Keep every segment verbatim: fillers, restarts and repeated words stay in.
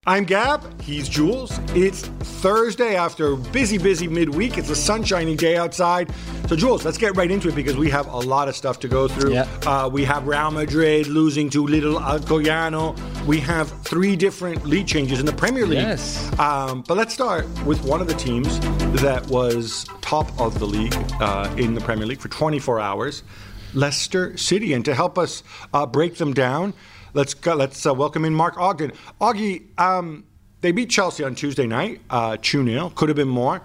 I'm Gab, he's Jules. It's Thursday after a busy, busy midweek. It's a sunshiny day outside. So, Jules, let's get right into it because we have a lot of stuff to go through. Yeah. Uh, we have Real Madrid losing to Little Alcoyano. We have three different league changes in the Premier League. Yes. Um, but let's start with one of the teams that was top of the league uh, in the Premier League for twenty-four hours, Leicester City. And to help us uh, break them down, Let's go, let's uh, welcome in Mark Ogden. Augie, um, they beat Chelsea on Tuesday night, uh, two nil. Could have been more.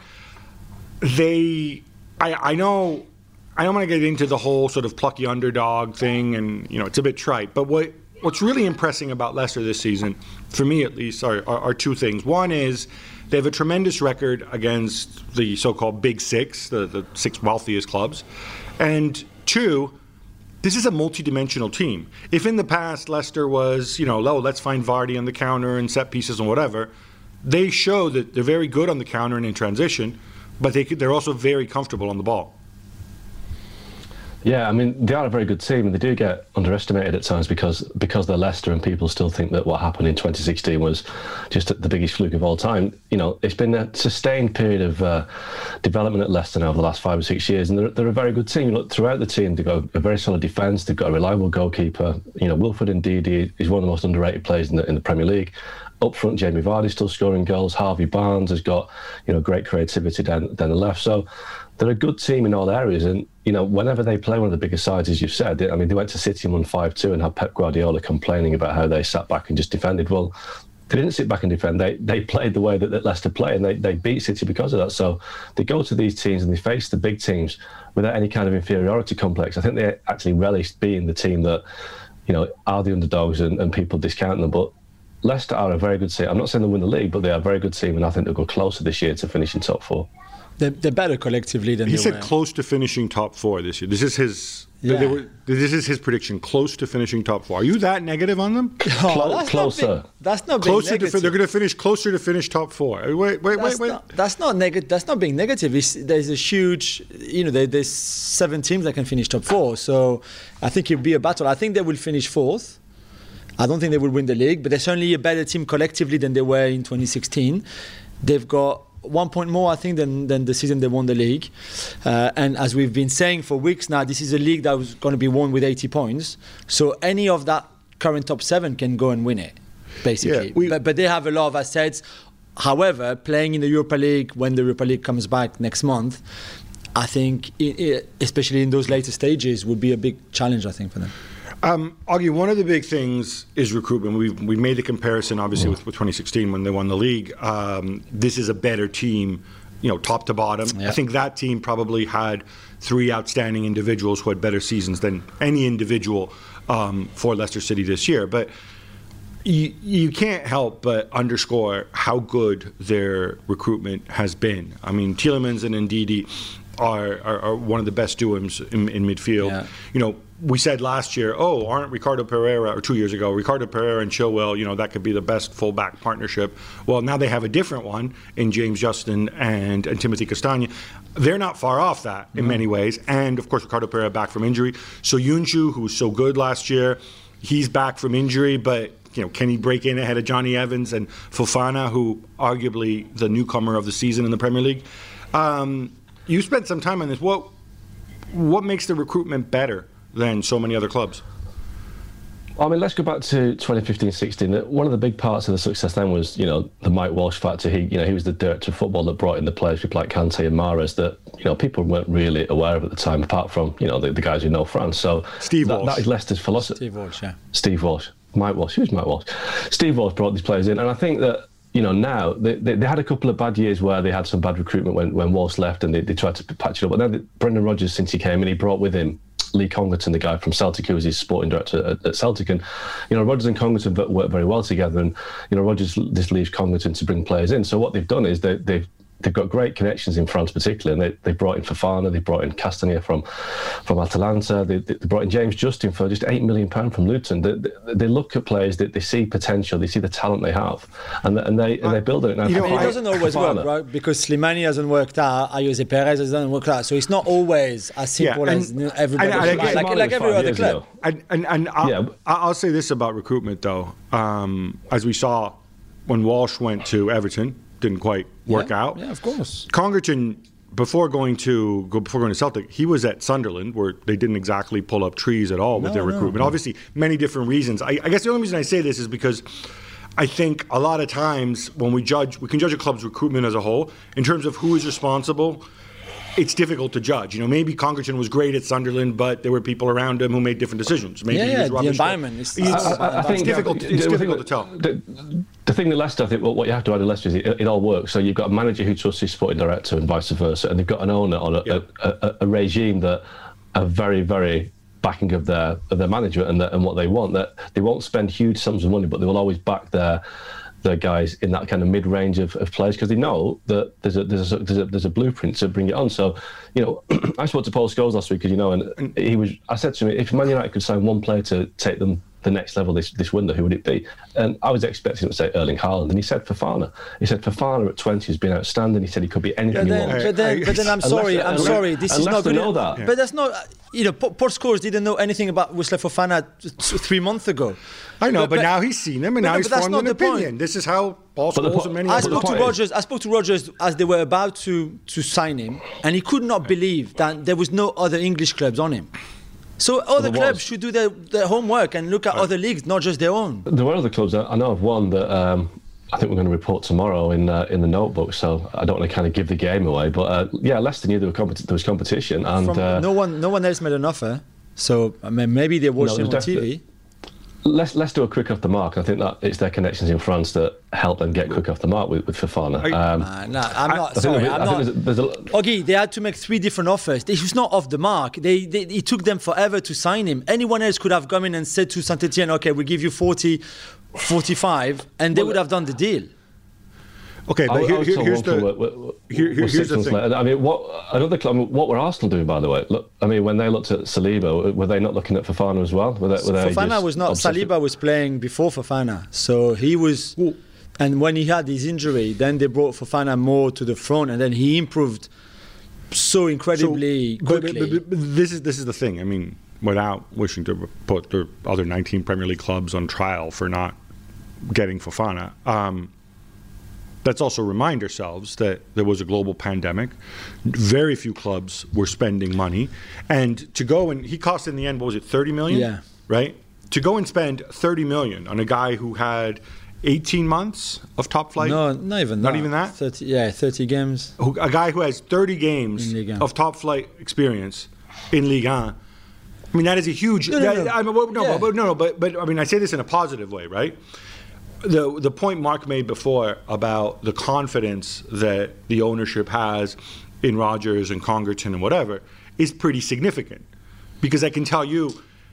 They, I, I know, I don't want to get into the whole sort of plucky underdog thing, and you know it's a bit trite. But what what's really impressing about Leicester this season, for me at least, are, are, are two things. One is they have a tremendous record against the so-called Big Six, the, the six wealthiest clubs, and two, this is a multi-dimensional team. If in the past Leicester was, you know, oh, let's find Vardy on the counter and set pieces and whatever, they show that they're very good on the counter and in transition, but they could, they're also very comfortable on the ball. Yeah, I mean, they are a very good team, and they do get underestimated at times because because they're Leicester, and people still think that what happened in twenty sixteen was just the biggest fluke of all time. You know, it's been a sustained period of uh, development at Leicester now over the last five or six years, and they're, they're a very good team. Look, throughout the team, they've got a very solid defence, they've got a reliable goalkeeper. You know, Wilfred Ndidi is one of the most underrated players in the, in the Premier League. Up front, Jamie Vardy still scoring goals. Harvey Barnes has got, you know, great creativity down, down the left. So they're a good team in all areas. And, you know, whenever they play one of the bigger sides, as you've said, I mean, they went to City and won five two and had Pep Guardiola complaining about how they sat back and just defended. Well, they didn't sit back and defend. They they played the way that, that Leicester play, and they, they beat City because of that. So they go to these teams and they face the big teams without any kind of inferiority complex. I think they actually relished being the team that, you know, are the underdogs and, and people discount them. But Leicester are a very good team. I'm not saying they'll win the league, but they are a very good team, and I think they'll go closer this year to finishing top four. They're, they're better collectively than he they said were. Close to finishing top four this year. This is his. Yeah. They were, this is his prediction. Close to finishing top four. Are you that negative on them? Oh, Clo- that's closer. Not being, that's not being Closer negative. to, they're going to finish closer to finish top four. Wait, wait, that's wait, wait. Not, that's not negative. That's not being negative. It's, there's a huge, you know, there, there's seven teams that can finish top four. So I think it'll be a battle. I think they will finish fourth. I don't think they will win the league, but they're certainly a better team collectively than they were in twenty sixteen. They've got one point more, I think, than, than the season they won the league. Uh, and as we've been saying for weeks now, this is a league that was going to be won with eighty points. So any of that current top seven can go and win it, basically. Yeah, we, but, but they have a lot of assets. However, playing in the Europa League when the Europa League comes back next month, I think, it, it, especially in those later stages, would be a big challenge, I think, for them. Um, Augie, one of the big things is recruitment. We've, we made the comparison, obviously, with, with twenty sixteen when they won the league. Um, this is a better team, you know, top to bottom. Yeah. I think that team probably had three outstanding individuals who had better seasons than any individual um, for Leicester City this year. But you, you can't help but underscore how good their recruitment has been. I mean, Tielemans and Ndidi are, are, are one of the best duos in, in midfield. Yeah. You know, we said last year, oh, aren't Ricardo Pereira, or two years ago, Ricardo Pereira and Chilwell, you know, that could be the best fullback partnership. Well, now they have a different one in James Justin and, and Timothy Castagne. They're not far off that in mm-hmm. many ways. And, of course, Ricardo Pereira back from injury. So Yunchu, who was so good last year, he's back from injury, but, you know, can he break in ahead of Johnny Evans and Fofana, who arguably the newcomer of the season in the Premier League? Um, you spent some time on this. What, what makes the recruitment better than so many other clubs? I mean, let's go back to twenty fifteen sixteen. One of the big parts of the success then was, you know, the Mike Walsh factor. He, you know, he was the director of football that brought in the players people like Kante and Mahrez that, you know, people weren't really aware of at the time, apart from, you know, the, the guys who know France. So Steve that, Walsh. that is Leicester's philosophy. Steve Walsh, yeah. Steve Walsh. Mike Walsh. Who's Mike Walsh? Steve Walsh brought these players in, and I think that, you know, now they, they, they had a couple of bad years where they had some bad recruitment when, when Walsh left, and they, they tried to patch it up. But then Brendan Rodgers, since he came in, he brought with him Lee Congerton, the guy from Celtic, who was his sporting director at, at Celtic. And, you know, Rodgers and Congerton work very well together. And, you know, Rodgers just leaves Congerton to bring players in. So what they've done is they, they've they've got great connections in France, particularly. And they, they brought in Fofana, they brought in Castagne from, from Atalanta, they, they brought in James Justin for just eight million pounds from Luton. They, they, they look at players that they see potential, they see the talent they have, and, and they and they build it. Now, you know, I mean, it doesn't always Fofana, work, right? Because Slimani hasn't worked out, Ayoze Perez hasn't worked out. So it's not always as simple yeah, and, as you know, everybody. and, and, like, and, like, like every other club. And, and, and I'll, yeah. I'll say this about recruitment, though. Um, as we saw when Walsh went to Everton, didn't quite work yeah, out. Yeah, of course. Congerton, before going to go before going to Celtic, he was at Sunderland, where they didn't exactly pull up trees at all with No, their no. recruitment. Obviously, many different reasons. I, I guess the only reason I say this is because I think a lot of times when we judge, we can judge a club's recruitment as a whole in terms of who is responsible. It's difficult to judge. You know, maybe Congerton was great at Sunderland, but there were people around him who made different decisions. Maybe Yeah, he yeah, was the rubbish. environment is- It's, I- I- I it's think- difficult. the- It's the difficult thing- to tell. The, the thing that Leicester, I think, what you have to add to Leicester is it, it all works. So you've got a manager who trusts his sporting director and vice versa, and they've got an owner on a, Yeah. a, a, a regime that are very, very backing of their of their management and, the, and what they want. That they won't spend huge sums of money, but they will always back their their guys in that kind of mid-range of, of players because they know that there's a there's a, there's a there's a blueprint to bring it on. So, you know, I spoke to Paul Scholes last week because you know, and he was. I said to him, if Man United could sign one player to take them the next level this this window, who would it be? And I was expecting him to say Erling Haaland, and he said Fofana. He said Fofana at twenty has been outstanding. He said he could be anything But he then, wants. but then, but then I'm Unless- sorry, I'm unless- sorry. This is unless not they good. know that. But that's not. You know, Port Scholes didn't know anything about Wisla Fofana t- t- three months ago. I know, but, now he's seen him, and but now no, he's but that's formed not an the point. opinion. This is how Paul But the Scholes po- and many I But others. the spoke to point is- Rogers. I spoke to Rogers as they were about to to sign him, and he could not believe that there was no other English clubs on him. So other there clubs was. should do their, their homework and look at other leagues, not just their own. There were other clubs. I I know of one that um, I think we're going to report tomorrow in uh, in the notebook. So I don't want to kind of give the game away, but uh, yeah, Leicester knew there, were competi- there was competition, and From, uh, no one, no one else made an offer. So I mean, maybe they watched No, him on there's T V. definitely- Let's let's do a quick off the mark. I think that it's their connections in France that help them get quick off the mark with, with Fofana. Um, Uh, no, I'm not. I think Sorry, there- I'm I not. think there's a, there's a, Oggy, they had to make three different offers. It was not off the mark. They, they, it took them forever to sign him. Anyone else could have come in and said to Saint Etienne, okay, we give you forty, forty-five, and they Well, would have done the deal. Okay, I, but I here, was here, told here's one club the. were- were- here- here- were here's six the months thing. later. I mean, what another club? I mean, what were Arsenal doing, by the way? Look, I mean, when they looked at Saliba, were they not looking at Fofana as well? Were they, were they Fofana just was not. obsessed with- Saliba was playing before Fofana, so he was. And when he had his injury, then they brought Fofana more to the front, and then he improved so incredibly but- quickly. but- but- but this is this is the thing. I mean, without wishing to put the other nineteen Premier League clubs on trial for not getting Fofana, um, let's also remind ourselves that there was a global pandemic. Very few clubs were spending money, and to go and he cost in the end, what was it, thirty million? Yeah. Right. To go and spend thirty million on a guy who had eighteen months of top flight. no, not even Not that. even that? thirty, yeah, thirty games. who, a guy who has thirty games In Ligue one. of top flight experience in Ligue one. I mean, that is a huge. No, no, no. that- I mean, well, no, Yeah. but, no, no, but but I mean, I say this in a positive way, right? The the point Mark made before about the confidence that the ownership has in Rodgers and Congerton and whatever is pretty significant, because I can tell you.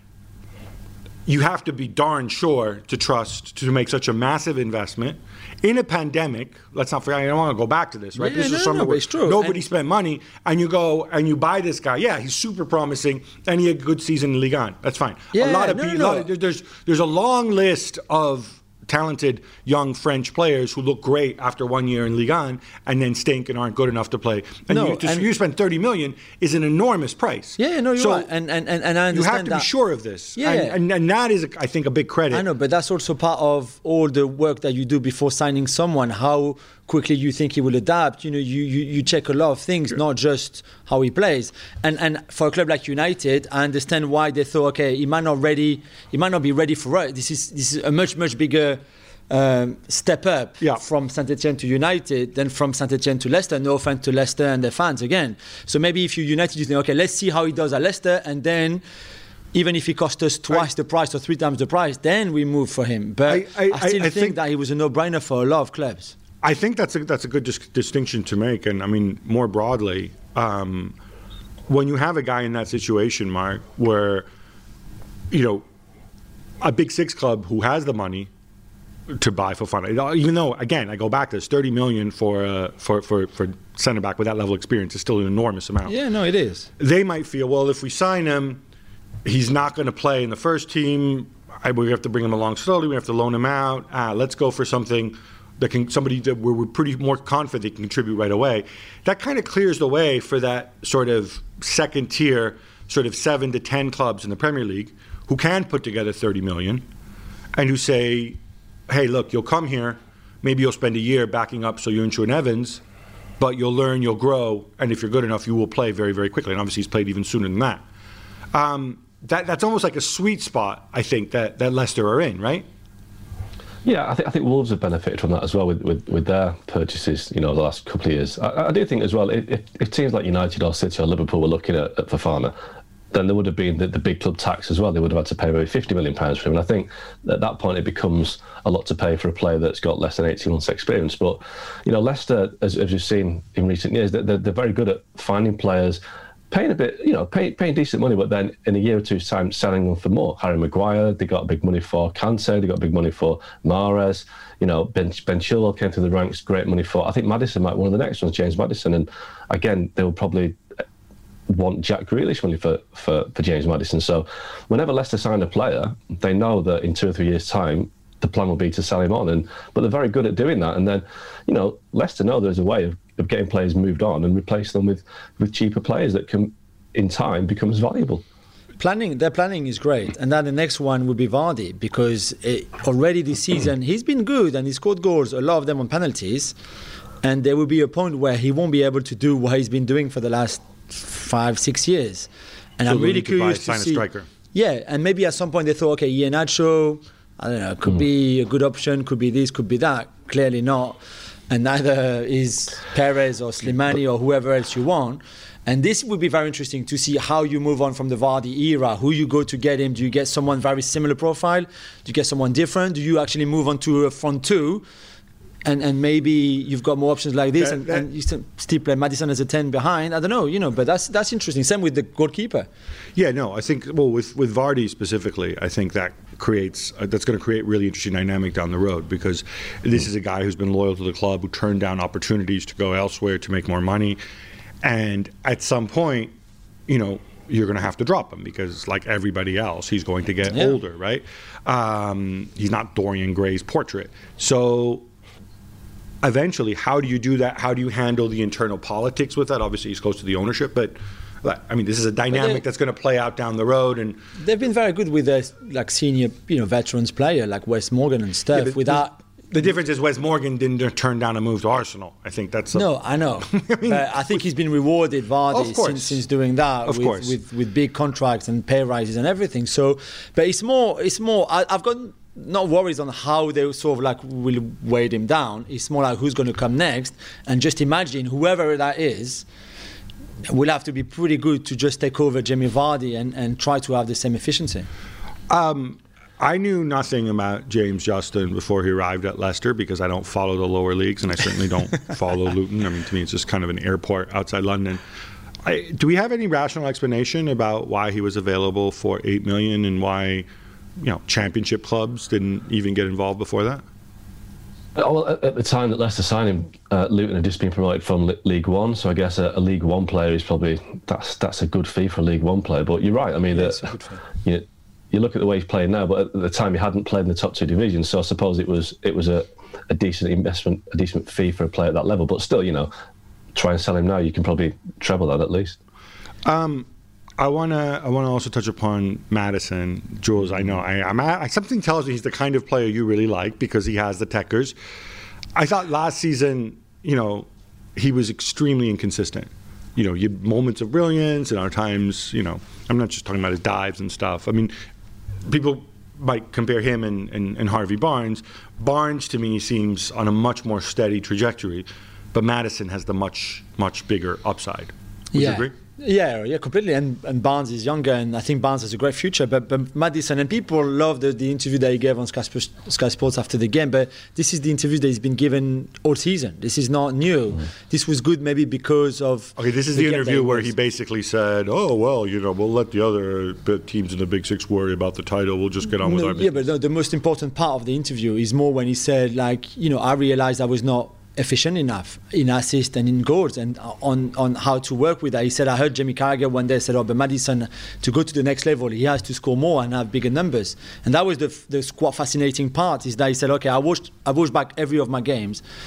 You have to be darn sure to trust to make such a massive investment in a pandemic. Let's not forget. I don't want to go back to this, right? Yeah, this no, is no, something no, but where it's true. nobody And- spent money, and you go and you buy this guy. Yeah, he's super promising, and he had a good season in Ligue one. That's fine. Yeah, a lot of no, people. no, lot no. of- there's there's a long list of talented young French players who look great after one year in Ligue one and then stink and aren't good enough to play. And No, you, to, and- you spend thirty million is an enormous price. Yeah, no, you're So right, and and and, and I you understand have to that. be sure of this. Yeah. and, and, and that is, I think, a big credit. I know, but that's also part of all the work that you do before signing someone. How quickly you think he will adapt. You know, you, you, you check a lot of things, Sure. not just how he plays. And and for a club like United, I understand why they thought, okay, he might not ready. He might not be ready for us. This is this is a much much bigger. Um, step up Yeah. from Saint Etienne to United than from Saint Etienne to Leicester. No offense to Leicester and their fans again. So maybe if you United, you think, okay, let's see how he does at Leicester, and then even if he cost us twice the price or three times the price, then we move for him. But I- I, I- still I think, think- that he was a no-brainer for a lot of clubs. I think that's a, that's a good dis- distinction to make. And I mean, more broadly, um, when you have a guy in that situation, Mark, where, you know, a big six club who has the money to buy Fofana, even though, again, I go back to this, thirty million for, uh, for, for, for centre back with that level of experience is still an enormous amount. Yeah, no, it is. They might feel, well, if we sign him, he's not going to play in the first team. I, we have to bring him along slowly. We have to loan him out. Ah, let's go for something that can somebody that where we're pretty more confident they can contribute right away. That kind of clears the way for that sort of second tier, sort of seven to ten clubs in the Premier League who can put together thirty million, and who say, "Hey, look, you'll come here, maybe you'll spend a year backing up Soyuncu and Evans, but you'll learn, you'll grow, and if you're good enough, you will play very, very quickly. And obviously he's played even sooner than that. Um, that that's almost like a sweet spot, I think, that, that Leicester are in, right? Yeah, I think I think Wolves have benefited from that as well with, with, with their purchases, you know, the last couple of years. I, I do think as well, if, if teams like United or City or Liverpool were looking at, at Fofana, then there would have been the, the big club tax as well. They would have had to pay maybe fifty million pounds for him. And I think at that point it becomes a lot to pay for a player that's got less than eighteen months experience. But, you know, Leicester, as, as we've seen in recent years, they're, they're very good at finding players, paying a bit, you know, pay, paying decent money, but then in a year or two's time selling them for more. Harry Maguire, they got big money for. Kante, they got big money for. Mahrez, you know, Ben, Ben Chilwell came through the ranks, great money for. I think Maddison might be one of the next ones, James Maddison. And again, they will probably want Jack Grealish money for, for, for James Maddison. So whenever Leicester sign a player, they know that in two or three years' time, the plan will be to sell him on. And but they're very good at doing that. And then, you know, Leicester know there's a way of of getting players moved on and replace them with, with cheaper players that can, in time, become as valuable. Planning, their planning is great. And then the next one would be Vardy, because it, already this season he's been good and he scored goals, a lot of them on penalties. And there will be a point where he won't be able to do what he's been doing for the last five, six years. And so I'm really to buy, curious sign to a see. striker. Yeah, and maybe at some point they thought, okay, Iheanacho, I don't know, could mm. be a good option, could be this, could be that. Clearly not. And neither is Perez or Slimani or whoever else you want. And this would be very interesting to see how you move on from the Vardy era, who you go to get him. Do you get someone very similar profile? Do you get someone different? Do you actually move on to a front two? And and maybe you've got more options like this, that, and, that, and you still play Maddison as a ten behind. I don't know, you know, but that's that's interesting. Same with the goalkeeper. Yeah, no, I think well with with Vardy specifically, I think that creates uh, that's going to create really interesting dynamic down the road, because this is a guy who's been loyal to the club, who turned down opportunities to go elsewhere to make more money, and at some point, you know, you're going to have to drop him, because like everybody else, he's going to get yeah. older, right? Um, he's not Dorian Gray's portrait, so. Eventually, how do you do that? How do you handle the internal politics with that? Obviously, he's close to the ownership, but I mean, this is a dynamic that's going to play out down the road. And they've been very good with their like senior, you know, veterans player like Wes Morgan and stuff. Yeah, without the difference is Wes Morgan didn't turn down a move to Arsenal. I think that's a, no, I know. I, mean, but I think he's been rewarded, Vardy, since, since doing that of with, course. with with big contracts and pay rises and everything. So, but it's more, it's more. I, I've got. Not worries on how they sort of like will weigh him down. It's more like who's going to come next, and just imagine whoever that is will have to be pretty good to just take over Jamie Vardy and, and try to have the same efficiency. Um, I knew nothing about James Justin before he arrived at Leicester, because I don't follow the lower leagues, and I certainly don't follow Luton. I mean, to me, it's just kind of an airport outside London. I, do we have any rational explanation about why he was available for eight million and why? You know, championship clubs didn't even get involved before that? Well, at the time that Leicester signed him, uh, Luton had just been promoted from League One, so I guess a, a League One player is probably that's that's a good fee for a League One player. But you're right. I mean, yeah, that, you, you look at the way he's playing now, but at the time he hadn't played in the top two divisions, so I suppose it was it was a, a decent investment, a decent fee for a player at that level. But still, you know, try and sell him now, you can probably treble that at least. Um. I wanna. I wanna also touch upon Maddison, Jules. I know. I, I'm. I, something tells me he's the kind of player you really like, because he has the techers. I thought last season, you know, he was extremely inconsistent. You know, you had moments of brilliance, and other times, you know, I'm not just talking about his dives and stuff. I mean, people might compare him and, and, and Harvey Barnes. Barnes, to me, seems on a much more steady trajectory, but Maddison has the much, much bigger upside. Would yeah. you agree? Yeah, yeah, completely. And, and Barnes is younger, and I think Barnes has a great future. But, but Maddison, and people love the, the interview that he gave on Sky, Sky Sports after the game. But this is the interview that he's been given all season. This is not new. Mm. This was good, maybe because of. Okay, this is the, the interview where he basically said, "Oh well, you know, we'll let the other teams in the Big Six worry about the title. We'll just get on with no, our business." Yeah, but no, the most important part of the interview is more when he said, like, you know, I realized I was not efficient enough in assists and in goals, and on, on how to work with that. He said, I heard Jamie Carragher one day said, oh, but Maddison, to go to the next level, he has to score more and have bigger numbers. And that was the the quite fascinating part, is that he said, okay, I watched I watched back every of my games,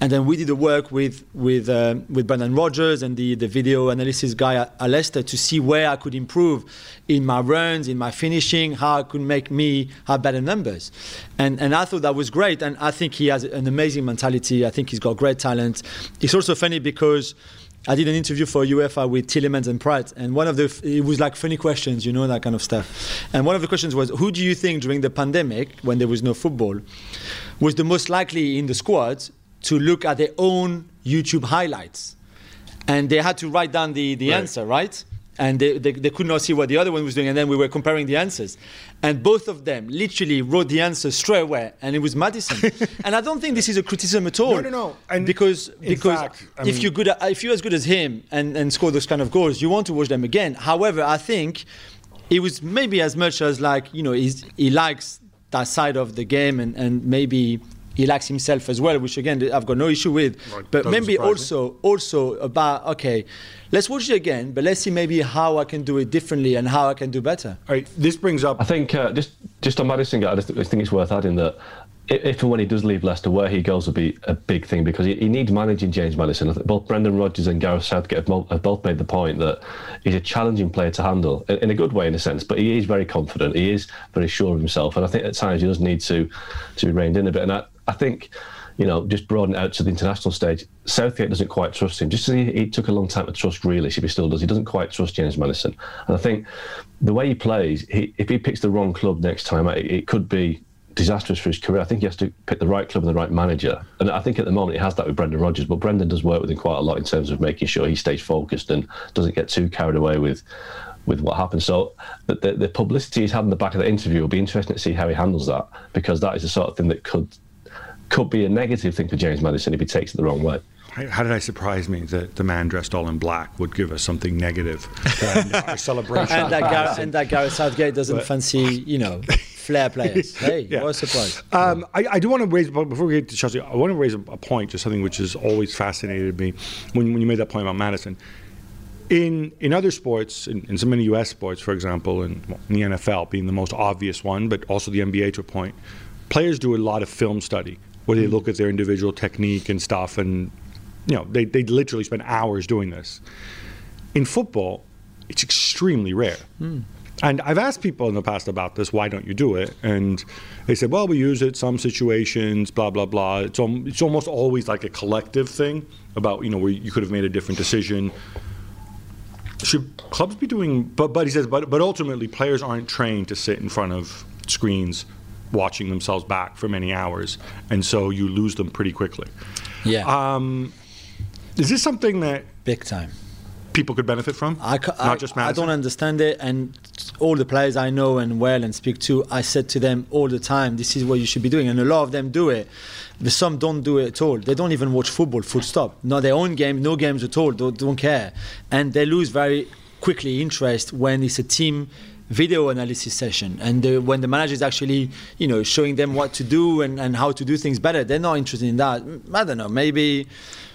And then we did the work with with uh, with Brendan Rodgers and the, the video analysis guy at, at Leicester to see where I could improve in my runs, in my finishing, how I could make me have better numbers. And and I thought that was great. And I think he has an amazing mentality. I think he's got great talent. It's also funny because I did an interview for UEFA with Tielemans and Pratt, and one of the it was like funny questions, you know, that kind of stuff. And one of the questions was, who do you think during the pandemic, when there was no football, was the most likely in the squad to look at their own YouTube highlights? And they had to write down the, the right. answer, right? And they, they, they could not see what the other one was doing, and then we were comparing the answers. And both of them literally wrote the answer straight away, and it was Maddison. And I don't think this is a criticism at all. No, no, no. And because because fact, I if mean, you're good at, if you're as good as him and, and score those kind of goals, you want to watch them again. However, I think it was maybe as much as like, you know, he's, he likes that side of the game, and, and maybe he likes himself as well, which again I've got no issue with. Right, but maybe also me. also about okay, let's watch it again, but let's see maybe how I can do it differently and how I can do better. All right, this brings up. I think uh, just just on Maddison, I, just, I think it's worth adding that if and when he does leave Leicester, where he goes will be a big thing, because he, he needs managing James Maddison. I think both Brendan Rodgers and Gareth Southgate have, mo- have both made the point that he's a challenging player to handle, in, in a good way in a sense, but he is very confident, he is very sure of himself, and I think at times he does need to, to be reined in a bit. And I, I think, you know, just broaden it out to the international stage, Southgate doesn't quite trust him. Just as he, he took a long time to trust Grealish, if he still does, he doesn't quite trust James Maddison. And I think the way he plays, he, if he picks the wrong club next time, it, it could be disastrous for his career. I think he has to pick the right club and the right manager. And I think at the moment he has that with Brendan Rodgers, but Brendan does work with him quite a lot in terms of making sure he stays focused and doesn't get too carried away with with what happens. So the, the, the publicity he's had in the back of the interview will be interesting to see how he handles that, because that is the sort of thing that could could be a negative thing for James Maddison if he takes it the wrong way. How did I surprise me that the man dressed all in black would give us something negative than our celebration? And that, Gar- and that Gareth Southgate doesn't but, fancy, you know, flair players. Hey, yeah. What a surprise. Um, I, I do want to raise, before we get to Chelsea, I want to raise a, a point, just something which has always fascinated me when, when you made that point about Maddison. In in other sports, in, in so many U S sports, for example, and well, in the N F L being the most obvious one, but also the N B A to a point, players do a lot of film study where they look at their individual technique and stuff, and you know, they, they literally spend hours doing this. In football, it's extremely rare. Mm. And I've asked people in the past about this, why don't you do it? And they said, well, we use it some situations, blah, blah, blah. It's, al- it's almost always like a collective thing about, you know, where you could have made a different decision. Should clubs be doing, but, but he says, but, but ultimately players aren't trained to sit in front of screens watching themselves back for many hours. And so you lose them pretty quickly. Yeah. Um, Is this something that big time people could benefit from? I, ca- Not I, just Maddison? I don't understand it, and all the players I know and well and speak to, I said to them all the time, this is what you should be doing, and a lot of them do it. But some don't do it at all. They don't even watch football, full stop. Not their own game, no games at all, don't, don't care. And they lose very quickly interest when it's a team video analysis session, and the, when the manager is actually, you know, showing them what to do and, and how to do things better. They're not interested in that. I don't know, maybe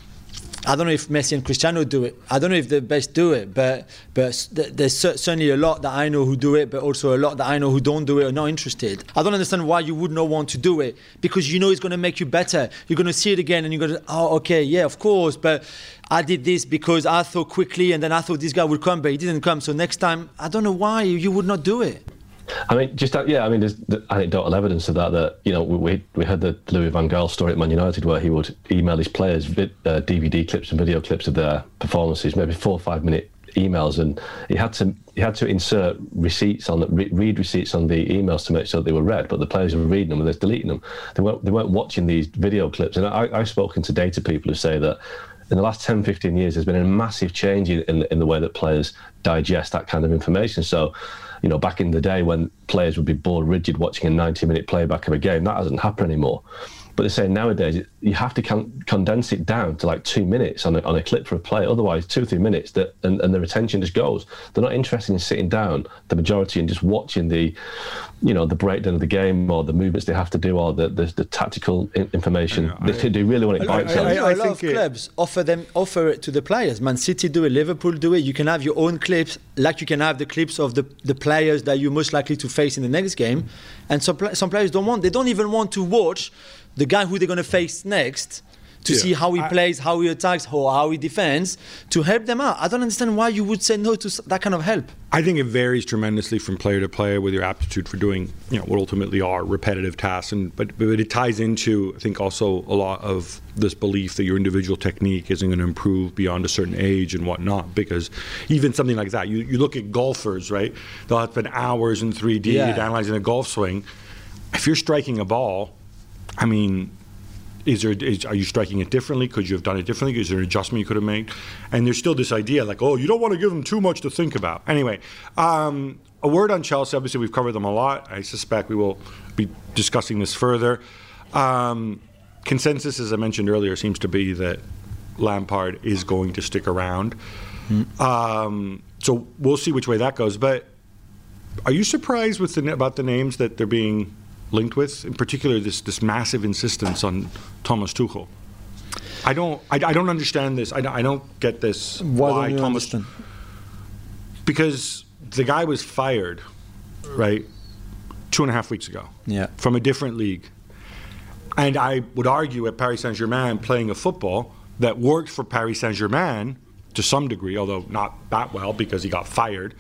I don't know if Messi and Cristiano do it. I don't know if the best do it, but but there's certainly a lot that I know who do it, but also a lot that I know who don't do it or not interested. I don't understand why you would not want to do it, because you know it's going to make you better. You're going to see it again and you're going to, oh, okay, yeah, of course, but I did this because I thought quickly and then I thought this guy would come, but he didn't come. So next time, I don't know why you would not do it. I mean, just that, yeah. I mean, there's anecdotal evidence of that. That you know, we we heard the Louis van Gaal story at Man United, where he would email his players vid, uh, D V D clips and video clips of their performances, maybe four or five minute emails, and he had to he had to insert receipts on re, read receipts on the emails to make sure they were read. But the players were reading them and they're deleting them. They weren't they weren't watching these video clips. And I, I've spoken to data people who say that in the last ten, fifteen years, there's been a massive change in in, in the way that players digest that kind of information. So, you know, back in the day when players would be bored rigid watching a ninety minute playback of a game, that doesn't happen anymore. But they're saying nowadays you have to con- condense it down to like two minutes on a, on a clip for a player. Otherwise, two or three minutes, that and, and their attention just goes. They're not interested in sitting down, the majority, and just watching the, you know, the breakdown of the game or the movements they have to do or the the, the tactical in- information. I, they, they really want it bite sized. I, I, I, I a lot of it, clubs offer them offer it to the players. Man City do it, Liverpool do it. You can have your own clips, like you can have the clips of the, the players that you're most likely to face in the next game. And some some players don't want. They don't even want to watch the guy who they're going to face next to Yeah. see how he I- plays, how he attacks, or how he defends, to help them out. I don't understand why you would say no to s- that kind of help. I think it varies tremendously from player to player with your aptitude for doing, you know, what ultimately are repetitive tasks. And but, but it ties into, I think, also a lot of this belief that your individual technique isn't going to improve beyond a certain age and whatnot. Because even something like that, you, you look at golfers, right? They'll have spent hours in three D Yeah. analyzing a golf swing. If you're striking a ball, I mean, Is there, is, are you striking it differently? Could you have done it differently? Is there an adjustment you could have made? And there's still this idea like, oh, you don't want to give them too much to think about. Anyway, um, a word on Chelsea. Obviously, we've covered them a lot. I suspect we will be discussing this further. Um, consensus, as I mentioned earlier, seems to be that Lampard is going to stick around. Mm. Um, so we'll see which way that goes. But are you surprised with the, about the names that they're being linked with, in particular this this massive insistence on Thomas Tuchel? I don't I, I don't understand this. I don't, I don't get this. Why, why don't you Thomas? understand? Because the guy was fired, right, two and a half weeks ago. Yeah. From a different league, and I would argue at Paris Saint-Germain playing a football that worked for Paris Saint-Germain to some degree, although not that well because he got fired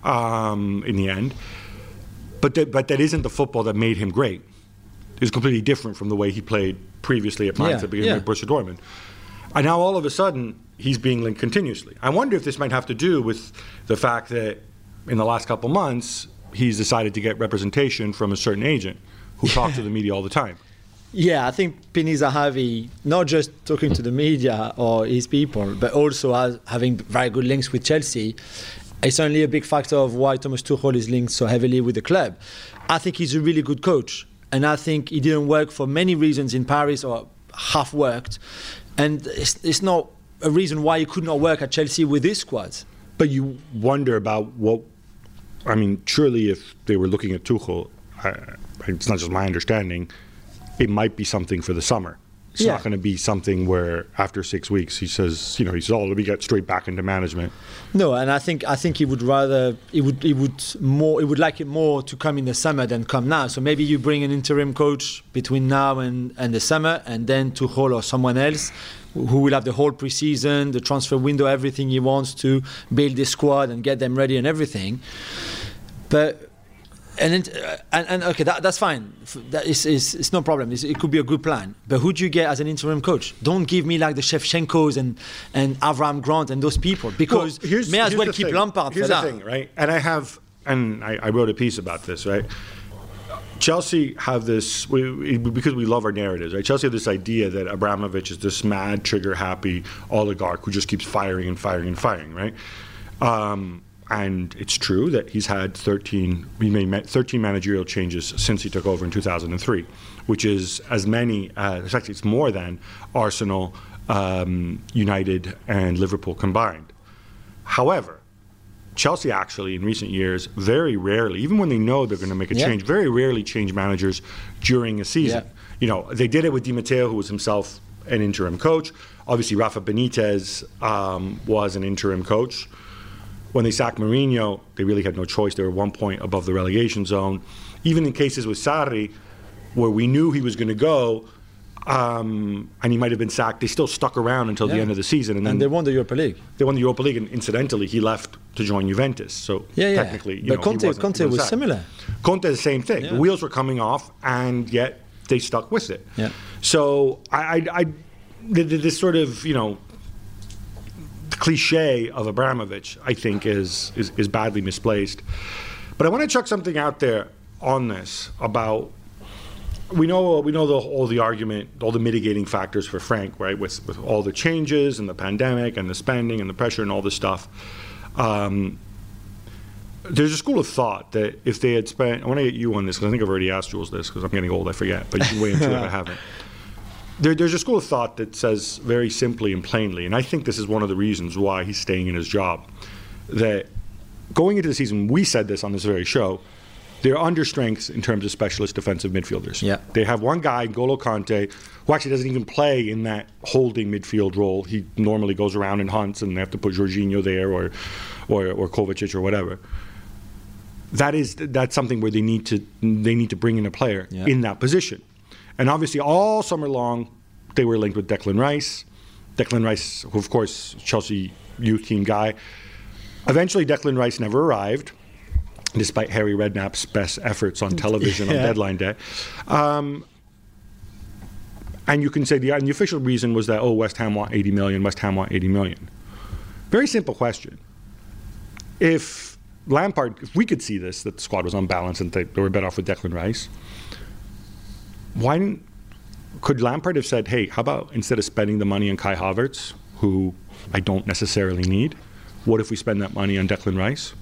um, in the end. But that, but that isn't the football that made him great. It's completely different from the way he played previously at Mainz Yeah, at the beginning yeah. of Borussia Dortmund. And now all of a sudden, he's being linked continuously. I wonder if this might have to do with the fact that in the last couple months, he's decided to get representation from a certain agent who Yeah. talks to the media all the time. Yeah, I think Pini Zahavi, not just talking to the media or his people, but also has, having very good links with Chelsea, it's only a big factor of why Thomas Tuchel is linked so heavily with the club. I think he's a really good coach, and I think he didn't work for many reasons in Paris, or half worked, and it's, it's not a reason why he could not work at Chelsea with this squad. But you wonder about what, I mean, surely if they were looking at Tuchel, I, it's not just my understanding, it might be something for the summer. It's Yeah. not going to be something where after six weeks he says, you know, he says, "Oh, let me get straight back into management." No, and I think I think he would rather he would he would more he would like it more to come in the summer than come now. So maybe you bring an interim coach between now and, and the summer, and then Tuchel or someone else who will have the whole preseason, the transfer window, everything he wants to build this squad and get them ready and everything. But and then, uh, and, and okay, that, that's fine. F- That is, is it's no problem. It's, it could be a good plan. But who do you get as an interim coach? Don't give me like the Shevchenkos and and Avram Grant and those people, because Well, here's- may as here's well the keep thing. Lampard Here's for the that. thing, right? And I have, and I, I wrote a piece about this, right? Chelsea have this, we, we- because we love our narratives, right? Chelsea have this idea that Abramovich is this mad, trigger-happy oligarch who just keeps firing and firing and firing, right? Um, and it's true that he's had thirteen, he made ma- thirteen managerial changes since he took over in two thousand three, which is as many, as, actually it's more than Arsenal, um, United, and Liverpool combined. However, Chelsea actually in recent years very rarely, even when they know they're going to make a Yeah. change, very rarely change managers during a season. Yeah. You know, they did it with Di Matteo, who was himself an interim coach. Obviously, Rafa Benitez um, was an interim coach. When they sacked Mourinho, they really had no choice. They were one point above the relegation zone. Even in cases with Sarri, where we knew he was going to go, um, and he might have been sacked, they still stuck around until the Yeah. end of the season. And then And they won the Europa League. they won the Europa League, and incidentally, he left to join Juventus. So Yeah, yeah. technically, you But know, he Conte- wasn't- Conte he wasn't was sacked. similar. Conte, the same thing. Yeah. The wheels were coming off, and yet they stuck with it. Yeah. So I, I, I the, the, this sort of you know cliche of Abramovich, I think, is, is is badly misplaced. But I want to chuck something out there on this about. We know we know the, all the argument, all the mitigating factors for Frank, right? With with all the changes and the pandemic and the spending and the pressure and all this stuff. Um, there's a school of thought that if they had spent, I want to get you on this because I think I've already asked Jules this because I'm getting old, I forget, but you can weigh into it if I haven't. There, there's a school of thought that says very simply and plainly, and I think this is one of the reasons why he's staying in his job, that going into the season, we said this on this very show, they're under strengths in terms of specialist defensive midfielders. Yeah. They have one guy, N'Golo Kante, who actually doesn't even play in that holding midfield role. He normally goes around and hunts, and they have to put Jorginho there or, or, or Kovacic or whatever. That is that's something where they need to they need to bring in a player Yeah. in that position. And obviously, all summer long, they were linked with Declan Rice. Declan Rice, who of course, Chelsea youth team guy. Eventually, Declan Rice never arrived, despite Harry Redknapp's best efforts on television yeah. on deadline day. Um, and you can say the, and the official reason was that, oh, West Ham want eighty million, West Ham want eighty million. Very simple question. If Lampard, if we could see this, that the squad was unbalanced and they, they were better off with Declan Rice, why didn't, could Lampard have said, hey, how about instead of spending the money on Kai Havertz, who I don't necessarily need, what if we spend that money on Declan Rice?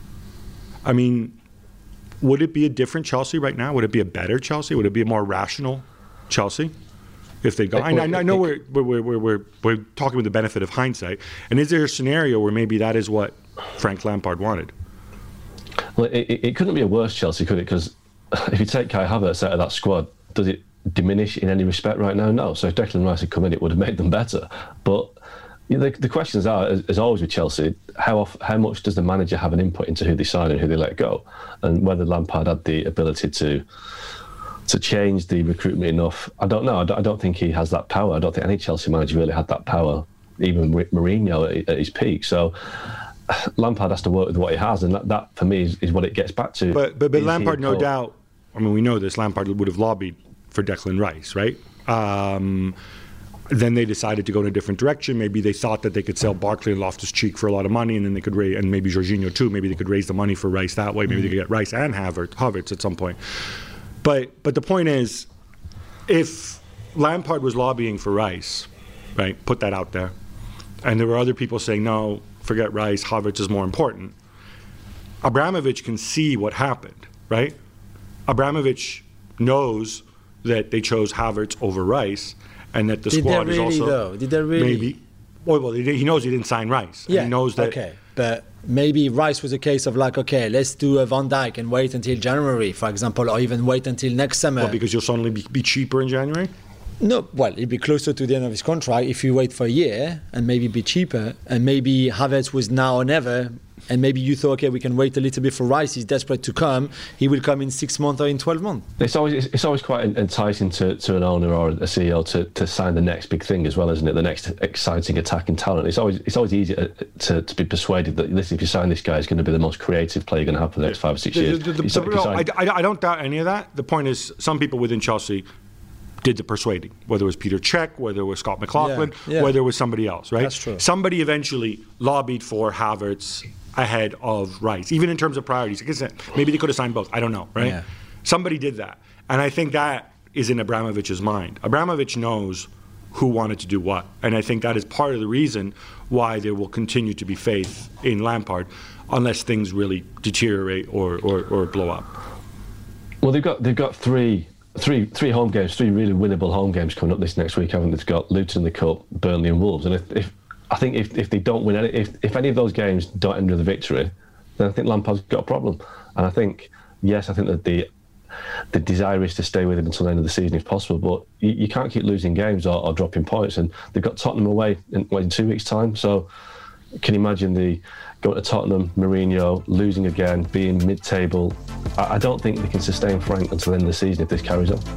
I mean, would it be a different Chelsea right now? Would it be a better Chelsea? Would it be a more rational Chelsea if they go? I, I, I know we're, we're, we're, we're, we're talking with the benefit of hindsight. And is there a scenario where maybe that is what Frank Lampard wanted? Well, it, it couldn't be a worse Chelsea, could it? Because if you take Kai Havertz out of that squad, does it diminish in any respect right now? No. So if Declan Rice had come in, it would have made them better. But you know, the, the questions are, as, as always with Chelsea, how off, how much does the manager have an input into who they sign and who they let go, and whether Lampard had the ability to to change the recruitment enough. I don't know. I don't, I don't think he has that power. I don't think any Chelsea manager really had that power, even Mourinho at, at his peak. So Lampard has to work with what he has, and that, that for me is, is what it gets back to. But but, but Lampard, no doubt. I mean, we know this. Lampard would have lobbied for Declan Rice, right? Um, then they decided to go in a different direction. Maybe they thought that they could sell Barkley and Loftus-Cheek for a lot of money, and then they could raise, and maybe Jorginho too. Maybe they could raise the money for Rice that way. Maybe mm-hmm. they could get Rice and Havertz, Havertz at some point. But but the point is, if Lampard was lobbying for Rice, right, put that out there, and there were other people saying, no, forget Rice, Havertz is more important, Abramovich can see what happened, right? Abramovich knows that they chose Havertz over Rice, and that the Did squad they really, is also though? Did they really? Maybe. Well, well, he knows he didn't sign Rice. Yeah. He knows that. Okay, but maybe Rice was a case of like, okay, let's do a Van Dijk and wait until January, for example, or even wait until next summer. Well, because you'll suddenly be, be cheaper in January. No, well, it'd be closer to the end of his contract if you wait for a year and maybe be cheaper, and maybe Havertz was now or never. And maybe you thought, okay, we can wait a little bit for Rice. He's desperate to come. He will come in six months or in twelve months. It's always it's always quite enticing to, to an owner or a C E O to, to sign the next big thing as well, isn't it? The next exciting attacking talent. It's always it's always easy to, to, to be persuaded that listen, if you sign this guy, he's going to be the most creative player you're going to have for the next five or six years. The, the, the, no, I, I don't doubt any of that. The point is, some people within Chelsea did the persuading, whether it was Peter Cech, whether it was Scott McLaughlin, yeah, yeah. whether it was somebody else, right? That's true. Somebody eventually lobbied for Havertz ahead of Rice, even in terms of priorities. Like I said, maybe they could have signed both. I don't know, right? Yeah. Somebody did that. And I think that is in Abramovich's mind. Abramovich knows who wanted to do what. And I think that is part of the reason why there will continue to be faith in Lampard unless things really deteriorate or, or, or blow up. Well, they've got they've got three three three home games, three really winnable home games coming up this next week, haven't they? They've got Luton, the Cup, Burnley and Wolves. And if, if I think if, if they don't win any, if, if any of those games don't end with a victory, then I think Lampard's got a problem. And I think, yes, I think that the the desire is to stay with him until the end of the season if possible, but you, you can't keep losing games or, or dropping points. And they've got Tottenham away in, in two weeks' time. So can you imagine the going to Tottenham, Mourinho, losing again, being mid-table? I, I don't think they can sustain Frank until the end of the season if this carries on.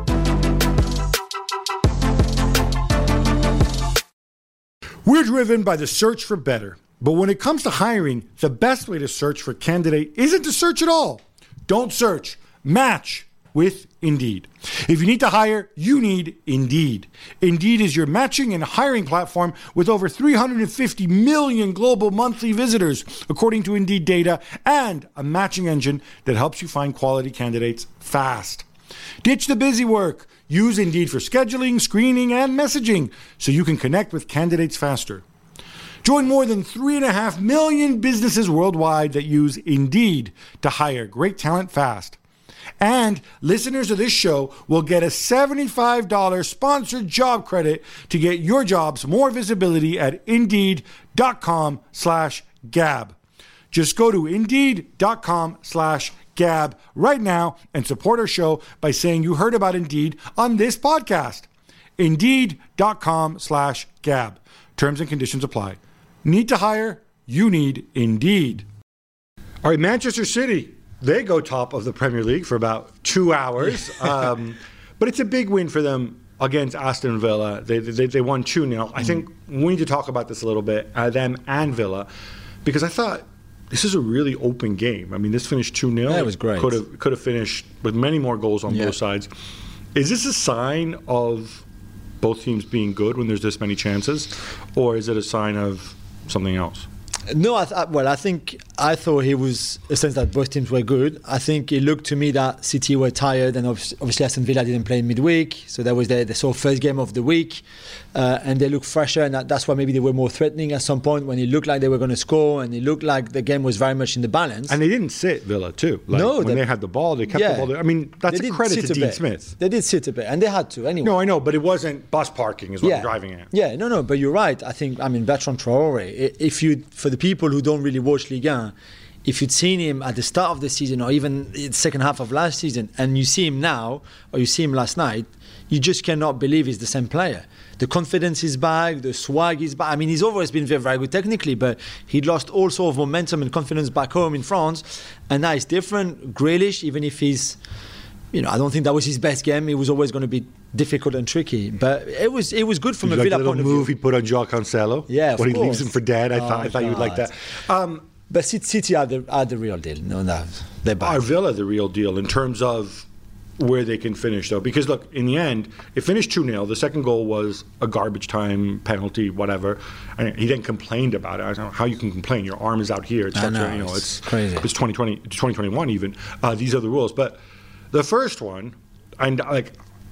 We're driven by the search for better. But when it comes to hiring, the best way to search for a candidate isn't to search at all. Don't search. Match with Indeed. If you need to hire, you need Indeed. Indeed is your matching and hiring platform with over three hundred fifty million global monthly visitors, according to Indeed data, and a matching engine that helps you find quality candidates fast. Ditch the busy work. Use Indeed for scheduling, screening, and messaging so you can connect with candidates faster. Join more than three and a half million businesses worldwide that use Indeed to hire great talent fast. And listeners of this show will get a seventy-five dollars sponsored job credit to get your jobs more visibility at Indeed.com slash Gab. Just go to Indeed.com slash Gab right now and support our show by saying you heard about Indeed on this podcast. Indeed.com slash Gab. Terms and conditions apply. Need to hire? You need Indeed. All right, Manchester City. They go top of the Premier League for about two hours. um, but it's a big win for them against Aston Villa. They they, they won two nil. I think we need to talk about this a little bit, uh, them and Villa, because I thought this is a really open game. I mean, this finished two nil. Yeah, it was great. Could have could have finished with many more goals on Yeah. both sides. Is this a sign of both teams being good when there's this many chances, or is it a sign of something else? No, I th- well, I think I thought he was a sense that both teams were good. I think it looked to me that City were tired, and obviously, obviously Aston Villa didn't play midweek, so that was the, the sort of first game of the week, uh, and they looked fresher, and that, that's why maybe they were more threatening at some point when it looked like they were going to score, and it looked like the game was very much in the balance. And they didn't sit Villa too. Like, No, when they- they had the ball, they kept Yeah. the ball there. I mean, that's They a did credit sit to a Dean bit. Smith. They did sit a bit, and they had to anyway. No, I know, but it wasn't bus parking is what yeah. I'm driving at. Yeah, no, no, but you're right. I think, I mean, Bertrand Traore, i- if you, for the people who don't really watch Ligue one, if you'd seen him at the start of the season or even the second half of last season, and you see him now, or you see him last night, you just cannot believe he's the same player. The confidence is back, the swag is back. I mean, he's always been very, very good technically, but he'd lost all sort of momentum and confidence back home in France, and now it's different. Grealish, even if he's, you know, I don't think that was his best game. It was always going to be difficult and tricky, but it was it was good from Did a you like Villa the little point of move view. he put on Joao Cancelo? Yeah, of when he course. leaves him for dead. I Oh, thought I thought you'd like God. that. Um, But City- City are the, are the real deal. No, no, they're back. Are Villa the real deal in terms of where they can finish, though? Because, look, in the end, it finished two nil. The second goal was a garbage time penalty, whatever. And he then complained about it. I don't know how you can complain. Your arm is out here. It's I such know, a, you know, it's it's crazy. It's twenty twenty, twenty twenty-one even. Uh, these are the rules. But the first one, and like,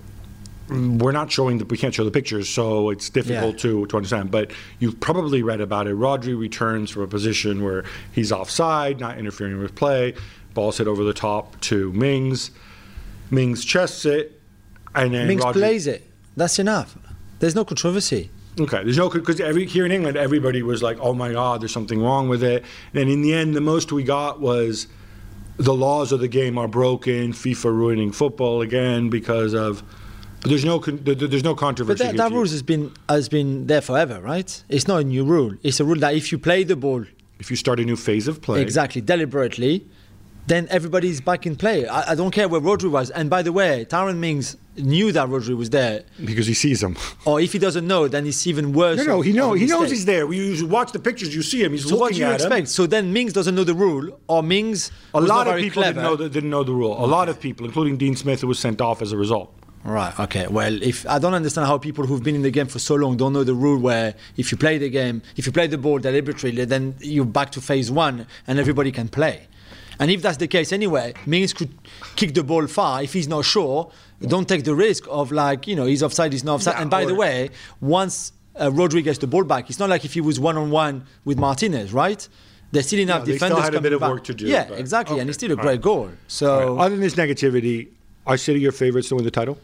we're not showing the, we can't show the pictures, so it's difficult Yeah. to, to understand. But you've probably read about it. Rodri returns from a position where he's offside, not interfering with play. Ball's hit over the top to Mings. Mings chests it, and then Mings Rodri, plays it. That's enough. There's no controversy. Okay, there's no, because every here in England, everybody was like, "Oh my God, there's something wrong with it." And in the end, the most we got was the laws of the game are broken. FIFA ruining football again because of. But there's no con- there- there's no But controversy. that, here that to you. rule has been has been there forever, right? It's not a new rule. It's a rule that if you play the ball If you start a new phase of play, exactly deliberately, then everybody's back in play. I, I don't care where Rodri was. And by the way, Tyrone Mings knew that Rodri was there. because he sees him. Or if he doesn't know, then it's even worse. No, no, he of- know of a he knows mistake. he's there. You watch the pictures, you see him. He's So looking what do you at expect? him. So then Mings doesn't know the rule, or Mings A was lot not of very people clever. didn't know, the, didn't know the rule. A lot of people, including Dean Smith, who was sent off as a result. Right. Okay. Well, if I don't understand how people who've been in the game for so long don't know the rule, where if you play the game, if you play the ball deliberately, then you're back to phase one and everybody can play. And if that's the case anyway, Mings could kick the ball far. If he's not sure, don't take the risk of like, you know, he's offside, he's not offside. Yeah, and by or- the way, once uh, Rodri gets the ball back, it's not like if he was one on one with Martinez, right? There's still enough Yeah, they still defenders had a bit coming of back. work to do, Yeah, but- exactly. And okay, it's still a all great right. goal. So Other than this negativity, are City your favourites to win the title?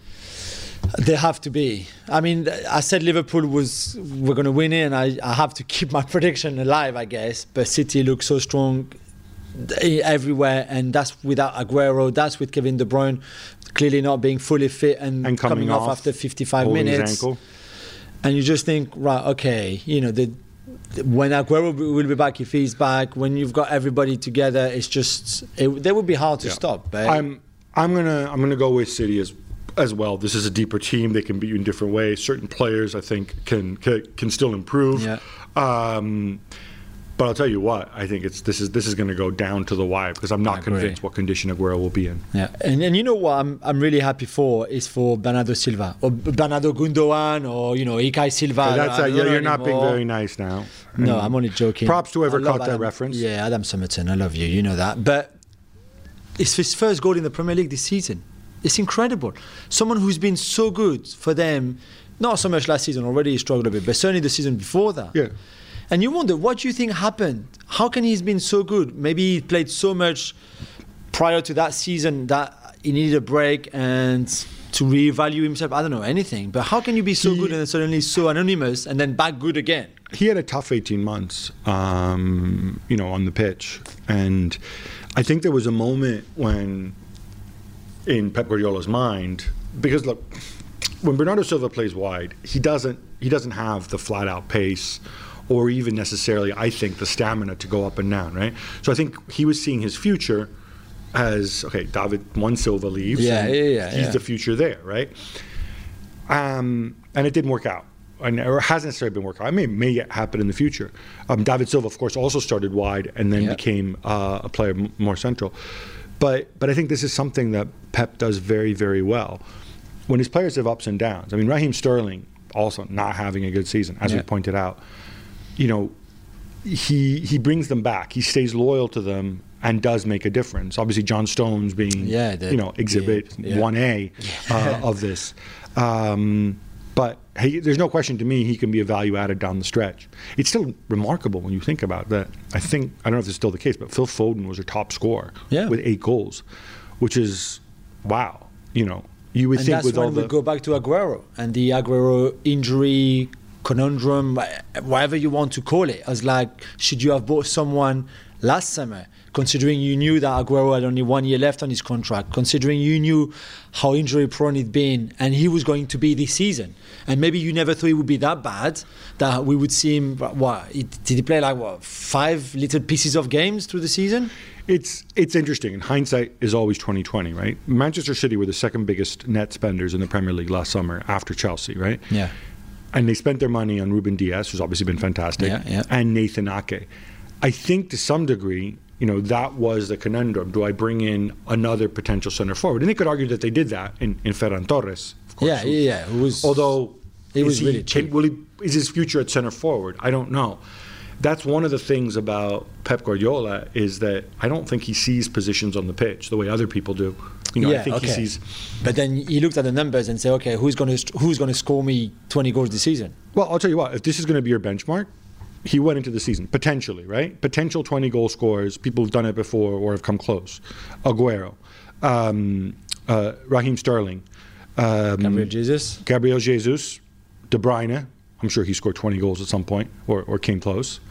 they have to be. I mean, I said Liverpool was we're going to win it, and I, I have to keep my prediction alive, I guess. But City looks so strong everywhere, and that's without Aguero. That's with Kevin De Bruyne clearly not being fully fit and, And coming off, off, after fifty-five holding his minutes. ankle. And you just think, right, okay, you know, the, the- when Aguero will be back, if he's back, when you've got everybody together, it's just it, they would be hard to Yeah. stop. But I'm I'm gonna I'm gonna go with City as as well. This is a deeper team. They can beat you in different ways. Certain players, I think, can can, can still improve. Yeah. Um, but I'll tell you what, I think it's this is this is going to go down to the wire because I'm I not agree. convinced what condition Aguero will be in. Yeah, and, and you know what I'm I'm really happy for is for Bernardo Silva or Bernardo Gundogan or you know Ilkay Silva. So that's I uh, don't you're, know you're not being anymore. very nice now. No, And I'm only joking. Props to whoever I love caught that Adam- reference. Yeah, Adam Somerton, I love you. You know that, but it's his first goal in the Premier League this season. It's incredible. Someone who's been so good for them, not so much last season. Already he struggled a bit, but certainly the season before that. Yeah. And you wonder, what do you think happened? How can he's been so good? Maybe he played so much prior to that season that he needed a break and to reevaluate himself. I don't know anything. But how can you be so He- good and then suddenly so anonymous and then back good again? He had a tough eighteen months, um, you know, on the pitch. And I think there was a moment when, in Pep Guardiola's mind, because look, when Bernardo Silva plays wide, he doesn't he doesn't have the flat out pace or even necessarily, I think, the stamina to go up and down, right? So I think he was seeing his future as, okay, David, one Silva leaves. Yeah, and yeah, yeah, He's yeah. the future there, right? um, and it didn't work out. And, or it hasn't necessarily been working out. It may, may yet happen in the future. Um, David Silva, of course, also started wide and then yeah. became uh, a player m- more central. But but I think this is something that Pep does very, very well. When his players have ups and downs, I mean, Raheem Sterling also not having a good season, as yeah. we pointed out. You know, he he brings them back. He stays loyal to them and does make a difference. Obviously, John Stones being, yeah, the, you know, exhibit yeah. one A uh, of this. Um, But he, there's no question to me he can be a value added down the stretch. It's still remarkable when you think about that. I think, I don't know if this is still the case, but Phil Foden was a top scorer yeah. with eight goals, which is, wow. You know, you would and think that's with when all the... we go back to Aguero and the Aguero injury conundrum, whatever you want to call it. As like, should you have bought someone last summer, considering you knew that Aguero had only one year left on his contract, considering you knew how injury prone he'd been and he was going to be this season, and maybe you never thought he would be that bad, that we would see him, what, did he play like what, five little pieces of games through the season? It's it's interesting, and hindsight is always twenty twenty, right? Manchester City were the second biggest net spenders in the Premier League last summer after Chelsea, right? Yeah. And they spent their money on Ruben Dias, who's obviously been fantastic, yeah, yeah. and Nathan Ake. I think to some degree, you know, that was the conundrum. Do I bring in another potential center forward? And they could argue that they did that in, in Ferran Torres, of course. Yeah, yeah, yeah. It was, although, it was he, really cheap. Can, will he, is his future at center forward? I don't know. That's one of the things about Pep Guardiola is that I don't think he sees positions on the pitch the way other people do. You know, yeah, I think okay. he sees. But then he looked at the numbers and said, okay, who's going to who's going to score me twenty goals this season? Well, I'll tell you what. If this is going to be your benchmark, he went into the season potentially, right? Potential twenty goal scorers. People have done it before or have come close. Aguero, um, uh, Raheem Sterling, um, Gabriel Jesus, Gabriel Jesus, De Bruyne. I'm sure he scored twenty goals at some point or, or came close.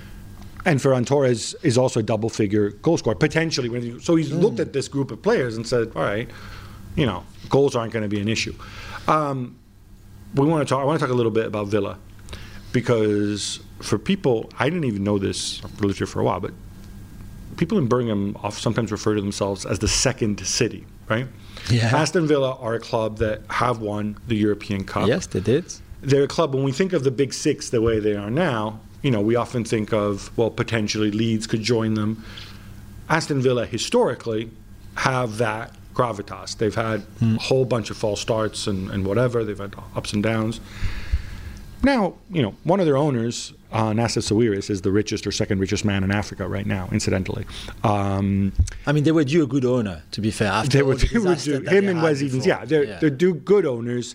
And Ferran Torres is also a double-figure goal scorer potentially. When he, so he's mm. looked at this group of players and said, "All right, you know, goals aren't going to be an issue." Um, we want to talk. I want to talk a little bit about Villa because for people, I didn't even know this. I've lived here for a while, but people in Birmingham sometimes refer to themselves as the second city, right? Yeah. Aston Villa are a club that have won the European Cup. Yes, they did. They're a club, when we think of the big six the way they are now, you know, we often think of, well, potentially Leeds could join them. Aston Villa historically have that gravitas. They've had mm. a whole bunch of false starts and, and whatever. They've had ups and downs. Now, you know, one of their owners, uh, Nassef Sawiris, is the richest or second richest man in Africa right now, incidentally. Um, I mean, they were due a good owner, to be fair. After they were, all the they were due, him and Wes Edens, yeah, they're, yeah. they're due good owners.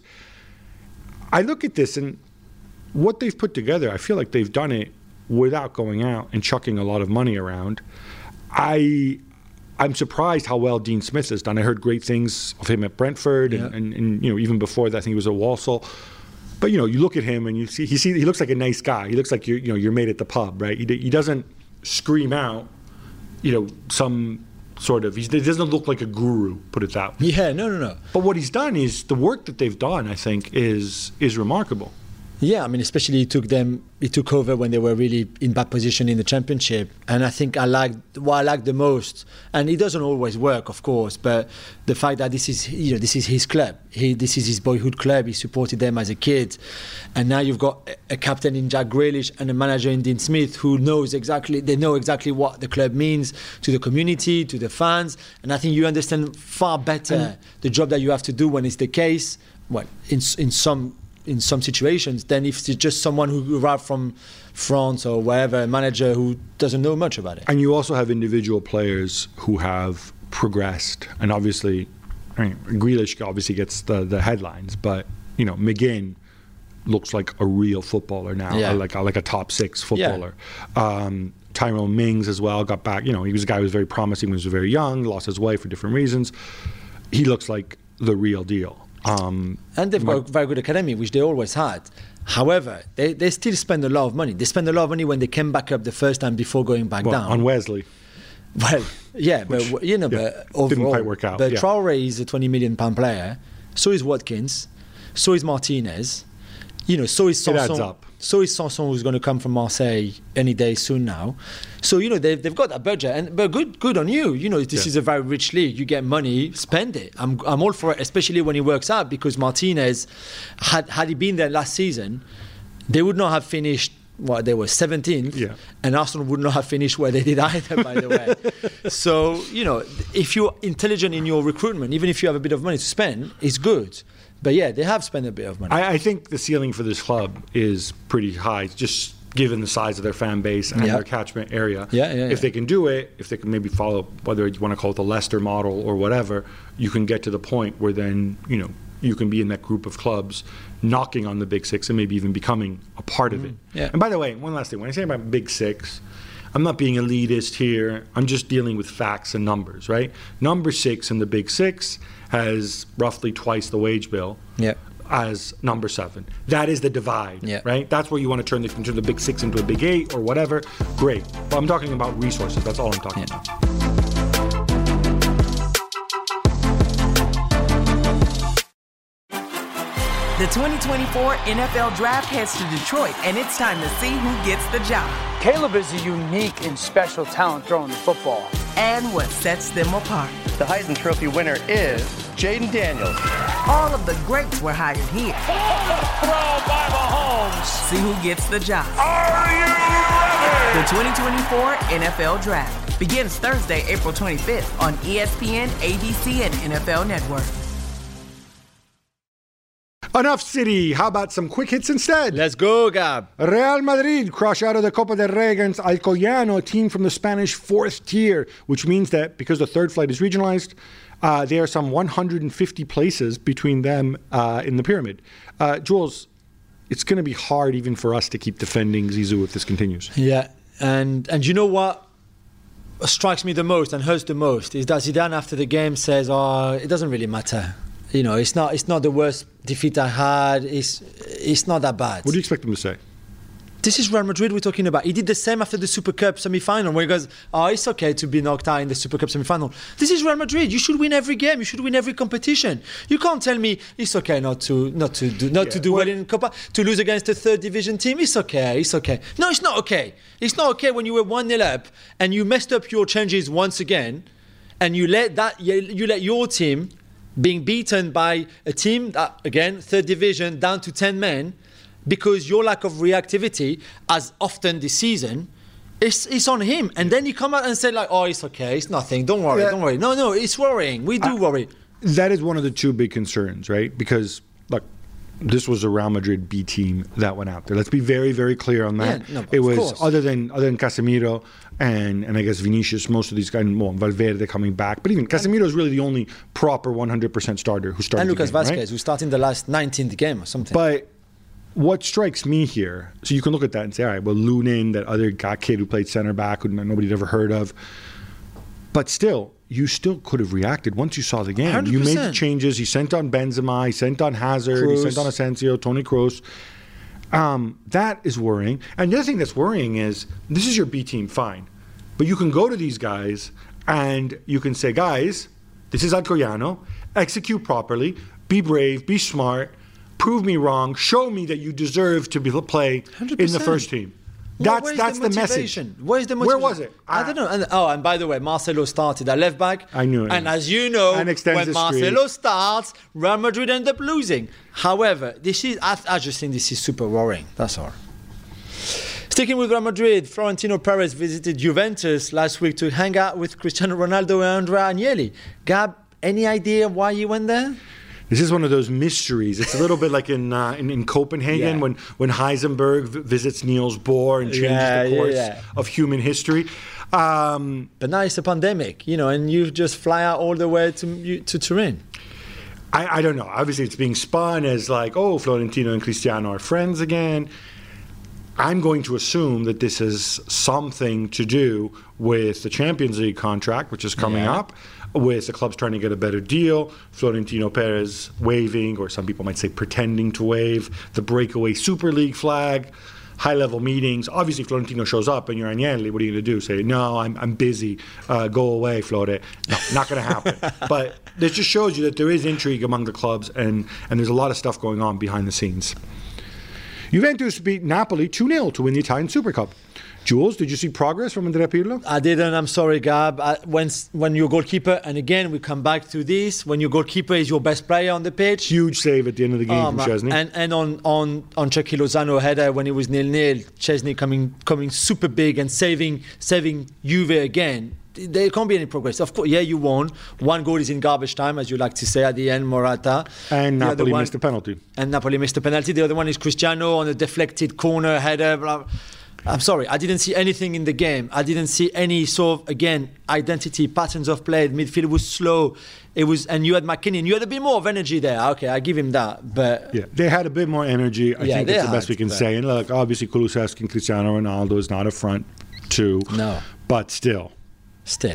I look at this and what they've put together, I feel like they've done it without going out and chucking a lot of money around. I, I'm surprised how well Dean Smith has done. I heard great things of him at Brentford, yeah. and, and, and you know, even before that, I think he was at Walsall. But you know, you look at him and you see he see he looks like a nice guy. He looks like you're you know you're made at the pub, right? He, he doesn't scream out, you know, some sort of. He's, he doesn't look like a guru, put it that way. Yeah, no, no, no. But what he's done is the work that they've done. I think is is remarkable. Yeah, I mean, especially he took them, he took over when they were really in bad position in the Championship. And I think I like what I like the most, and it doesn't always work, of course, but the fact that this is, you know, this is his club. He, this is his boyhood club. He supported them as a kid, and now you've got a captain in Jack Grealish and a manager in Dean Smith who knows exactly. They know exactly what the club means to the community, to the fans, and I think you understand far better and the job that you have to do when it's the case. Well, in in some. in some situations than if it's just someone who arrived from France or wherever, a manager who doesn't know much about it. And you also have individual players who have progressed, and obviously, I mean, Grealish obviously gets the, the headlines, but you know, McGinn looks like a real footballer now, yeah. like like a top six footballer. Yeah. Um, Tyrone Mings as well got back. You know, he was a guy who was very promising when he was very young, lost his way for different reasons. He looks like the real deal. Um, and they've got a very good academy, which they always had. However, they, they still spend a lot of money. They spend a lot of money when they came back up the first time before going back well, down. On Wesley. Well, yeah, which, but you know, yeah, but overall, didn't quite work out. But yeah. Traore is a twenty million pound player. So is Watkins. So is Martinez. You know, so is It adds Sanson. up. So is Sanson, who's going to come from Marseille any day soon now. So, you know, they've, they've got that budget. And But good good on you. You know, this Yeah. is a very rich league. You get money, spend it. I'm I'm all for it, especially when it works out, because Martinez, had, had he been there last season, they would not have finished, what, they were seventeenth. Yeah. And Arsenal would not have finished where they did either, by the way. So, you know, if you're intelligent in your recruitment, even if you have a bit of money to spend, it's good. But yeah, they have spent a bit of money. I, I think the ceiling for this club is pretty high, just given the size of their fan base and Yeah. their catchment area. Yeah, yeah, if yeah. they can do it, if they can maybe follow, whether you want to call it the Leicester model or whatever, you can get to the point where then, you know, you can be in that group of clubs knocking on the Big Six and maybe even becoming a part of it. yeah. And by the way, one last thing. When I say about Big Six, I'm not being elitist here. I'm just dealing with facts and numbers, right? Number six in the Big Six has roughly twice the wage bill Yeah. as number seven. That is the divide, Yeah. right? That's where you want to turn the, turn the Big Six into a Big Eight or whatever. Great. But I'm talking about resources. That's all I'm talking Yeah. about. The twenty twenty-four N F L Draft heads to Detroit, and it's time to see who gets the job Caleb is a unique and special talent throwing the football. and what sets them apart. The Heisman Trophy winner is Jaden Daniels. All of the greats were hired here. Throw by Mahomes. See who gets the job. Are you ready? The twenty twenty-four N F L Draft begins Thursday, April twenty-fifth on E S P N, A B C, and N F L Network. Enough City. How about some quick hits instead? Let's go, Gab. Real Madrid crush out of the Copa del Rey against Alcoyano, a team from the Spanish fourth tier, which means that because the third flight is regionalized, uh, there are some one hundred fifty places between them uh, in the pyramid. Uh, Jules, it's going to be hard even for us to keep defending Zizou if this continues. Yeah, and and you know what strikes me the most and hurts the most is that Zidane after the game says, "Oh, it doesn't really matter. You know, it's not it's not the worst defeat I had. It's it's not that bad." What do you expect them to say? This is Real Madrid we're talking about. He did the same after the Super Cup semi-final where he goes, "Oh, it's okay to be knocked out in the Super Cup semi-final." This is Real Madrid. You should win every game. You should win every competition. You can't tell me it's okay not to not to do not Yeah, to do well- well in Copa, to lose against a third division team. It's okay. It's okay. No, it's not okay. It's not okay when you were one nil up and you messed up your changes once again, and you let that you, you let your team being beaten by a team that, again, third division down to ten men. Because your lack of reactivity, as often this season, it's, it's on him. And then you come out and say, like, "Oh, it's okay, it's nothing, don't worry, Yeah. don't worry." No, no, it's worrying. We do I- worry. That is one of the two big concerns, right? Because, look, this was a Real Madrid B team that went out there. Let's be very, very clear on that. Yeah, no, it of was course. other than other than Casemiro and and I guess Vinicius, most of these guys, well, Valverde coming back, but even Casemiro is really the only proper one hundred percent starter who started. And the Lucas game, right? Vasquez, who started in the last nineteenth game or something. But what strikes me here, so you can look at that and say, all right, well, Lunin, that other guy, kid who played center back, who nobody'd ever heard of, but still, you still could have reacted once you saw the game. one hundred You made the percent. changes. He sent on Benzema. He sent on Hazard. He Kroos. sent on Asensio, Toni Kroos. Um, that is worrying. And the other thing that's worrying is this is your B team, fine. But you can go to these guys and you can say, guys, this is Alcoyano. Execute properly. Be brave. Be smart. Prove me wrong. Show me that you deserve to be, play one hundred in the percent. first team. Where- That's where's that's the, message. motivation? Where's the Where motivation? was it? I, don't know. And, oh, and by the way, Marcelo started at left back. I knew it. And as you know, And extends when the streak. Marcelo starts, Real Madrid end up losing. However, this is I, I just think this is super worrying. That's all. Sticking with Real Madrid, Florentino Perez visited Juventus last week to hang out with Cristiano Ronaldo and Andrea Agnelli. Gab, any idea why he went there? This is one of those mysteries. It's a little bit like in uh, in, in Copenhagen Yeah. when, when Heisenberg v- visits Niels Bohr and changes Yeah, the yeah, course yeah. of human history. Um, But now it's a pandemic, you know, and you just fly out all the way to you- to Turin. I, I don't know. Obviously, it's being spun as like, oh, Florentino and Cristiano are friends again. I'm going to assume that this has something to do with the Champions League contract, which is coming Yeah. up, with the clubs trying to get a better deal, Florentino Perez waving, or some people might say pretending to wave, the breakaway Super League flag, high-level meetings. Obviously, Florentino shows up, and you're Agnelli. What are you going to do? Say, no, I'm, I'm busy. Uh, go away, Flore. No, not going to happen. But this just shows you that there is intrigue among the clubs, and, and there's a lot of stuff going on behind the scenes. Juventus beat Napoli two nil to win the Italian Super Cup. Jules, did you see progress from Andrea Pirlo? I didn't. I'm sorry, Gab. I, when when your goalkeeper, and again we come back to this, when your goalkeeper is your best player on the pitch, huge save at the end of the game oh, from Szczesny. And and on on on Chucky Lozano header when it was nil nil, Szczesny coming coming super big and saving saving Juve again. There can't be any progress. Of course, yeah, you won. One goal is in garbage time, as you like to say at the end, Morata. And the Napoli one, missed a penalty. And Napoli missed a penalty. The other one is Cristiano on a deflected corner header. Blah. I'm sorry, I didn't see anything in the game. I didn't see any sort of, again, identity, patterns of play. Midfield was slow. It was, and you had McKinney. You had a bit more of energy there. Okay, I give him that. But yeah, they had a bit more energy. I yeah, think that's the had, best we can say. And look, obviously, Kulusevski and Cristiano Ronaldo is not a front two. No, but still, still.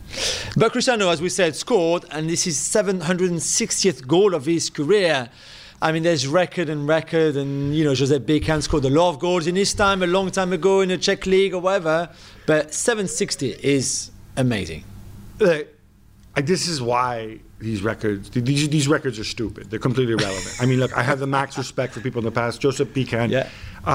But Cristiano, as we said, scored, and this is seven hundred sixtieth goal of his career. I mean, there's record and record, and, you know, Jose Bécam scored a lot of goals in his time, a long time ago in the Czech League or whatever. But seven sixty is amazing. Uh, this is why these records, these, these records are stupid. They're completely irrelevant. I mean, look, I have the max respect for people in the past. Joseph Bécam. Yeah.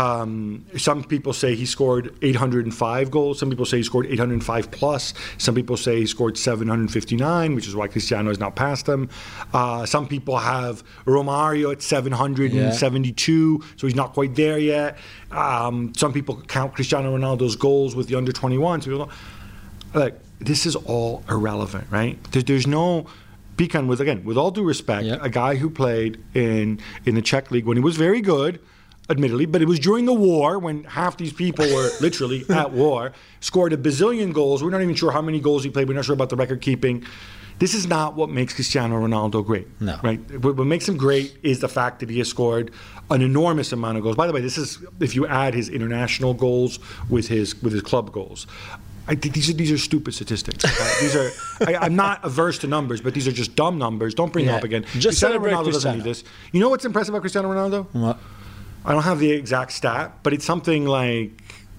Um, some people say he scored eight hundred five goals. Some people say he scored eight hundred five plus. Some people say he scored seven hundred fifty-nine, which is why Cristiano has now passed him. Uh, some people have Romario at seven hundred seventy-two, yeah. So he's not quite there yet. Um, some people count Cristiano Ronaldo's goals with the under twenty-one. So people don't, like, this is all irrelevant, right? There's, there's no... Bécam was, again, with all due respect, yep. a guy who played in, in the Czech League when he was very good, admittedly, but it was during the war when half these people were literally at war, scored a bazillion goals. We're not even sure how many goals he played. We're not sure about the record keeping. This is not what makes Cristiano Ronaldo great. No. Right? What, what makes him great is the fact that he has scored an enormous amount of goals. By the way, this is if you add his international goals with his with his club goals. I think these are these are stupid statistics. Uh, these are. I, I'm not averse to numbers, but these are just dumb numbers. Don't bring yeah. them up again. Just Cristiano celebrate Ronaldo Cristiano. doesn't need this. You know what's impressive about Cristiano Ronaldo? What? I don't have the exact stat, but it's something like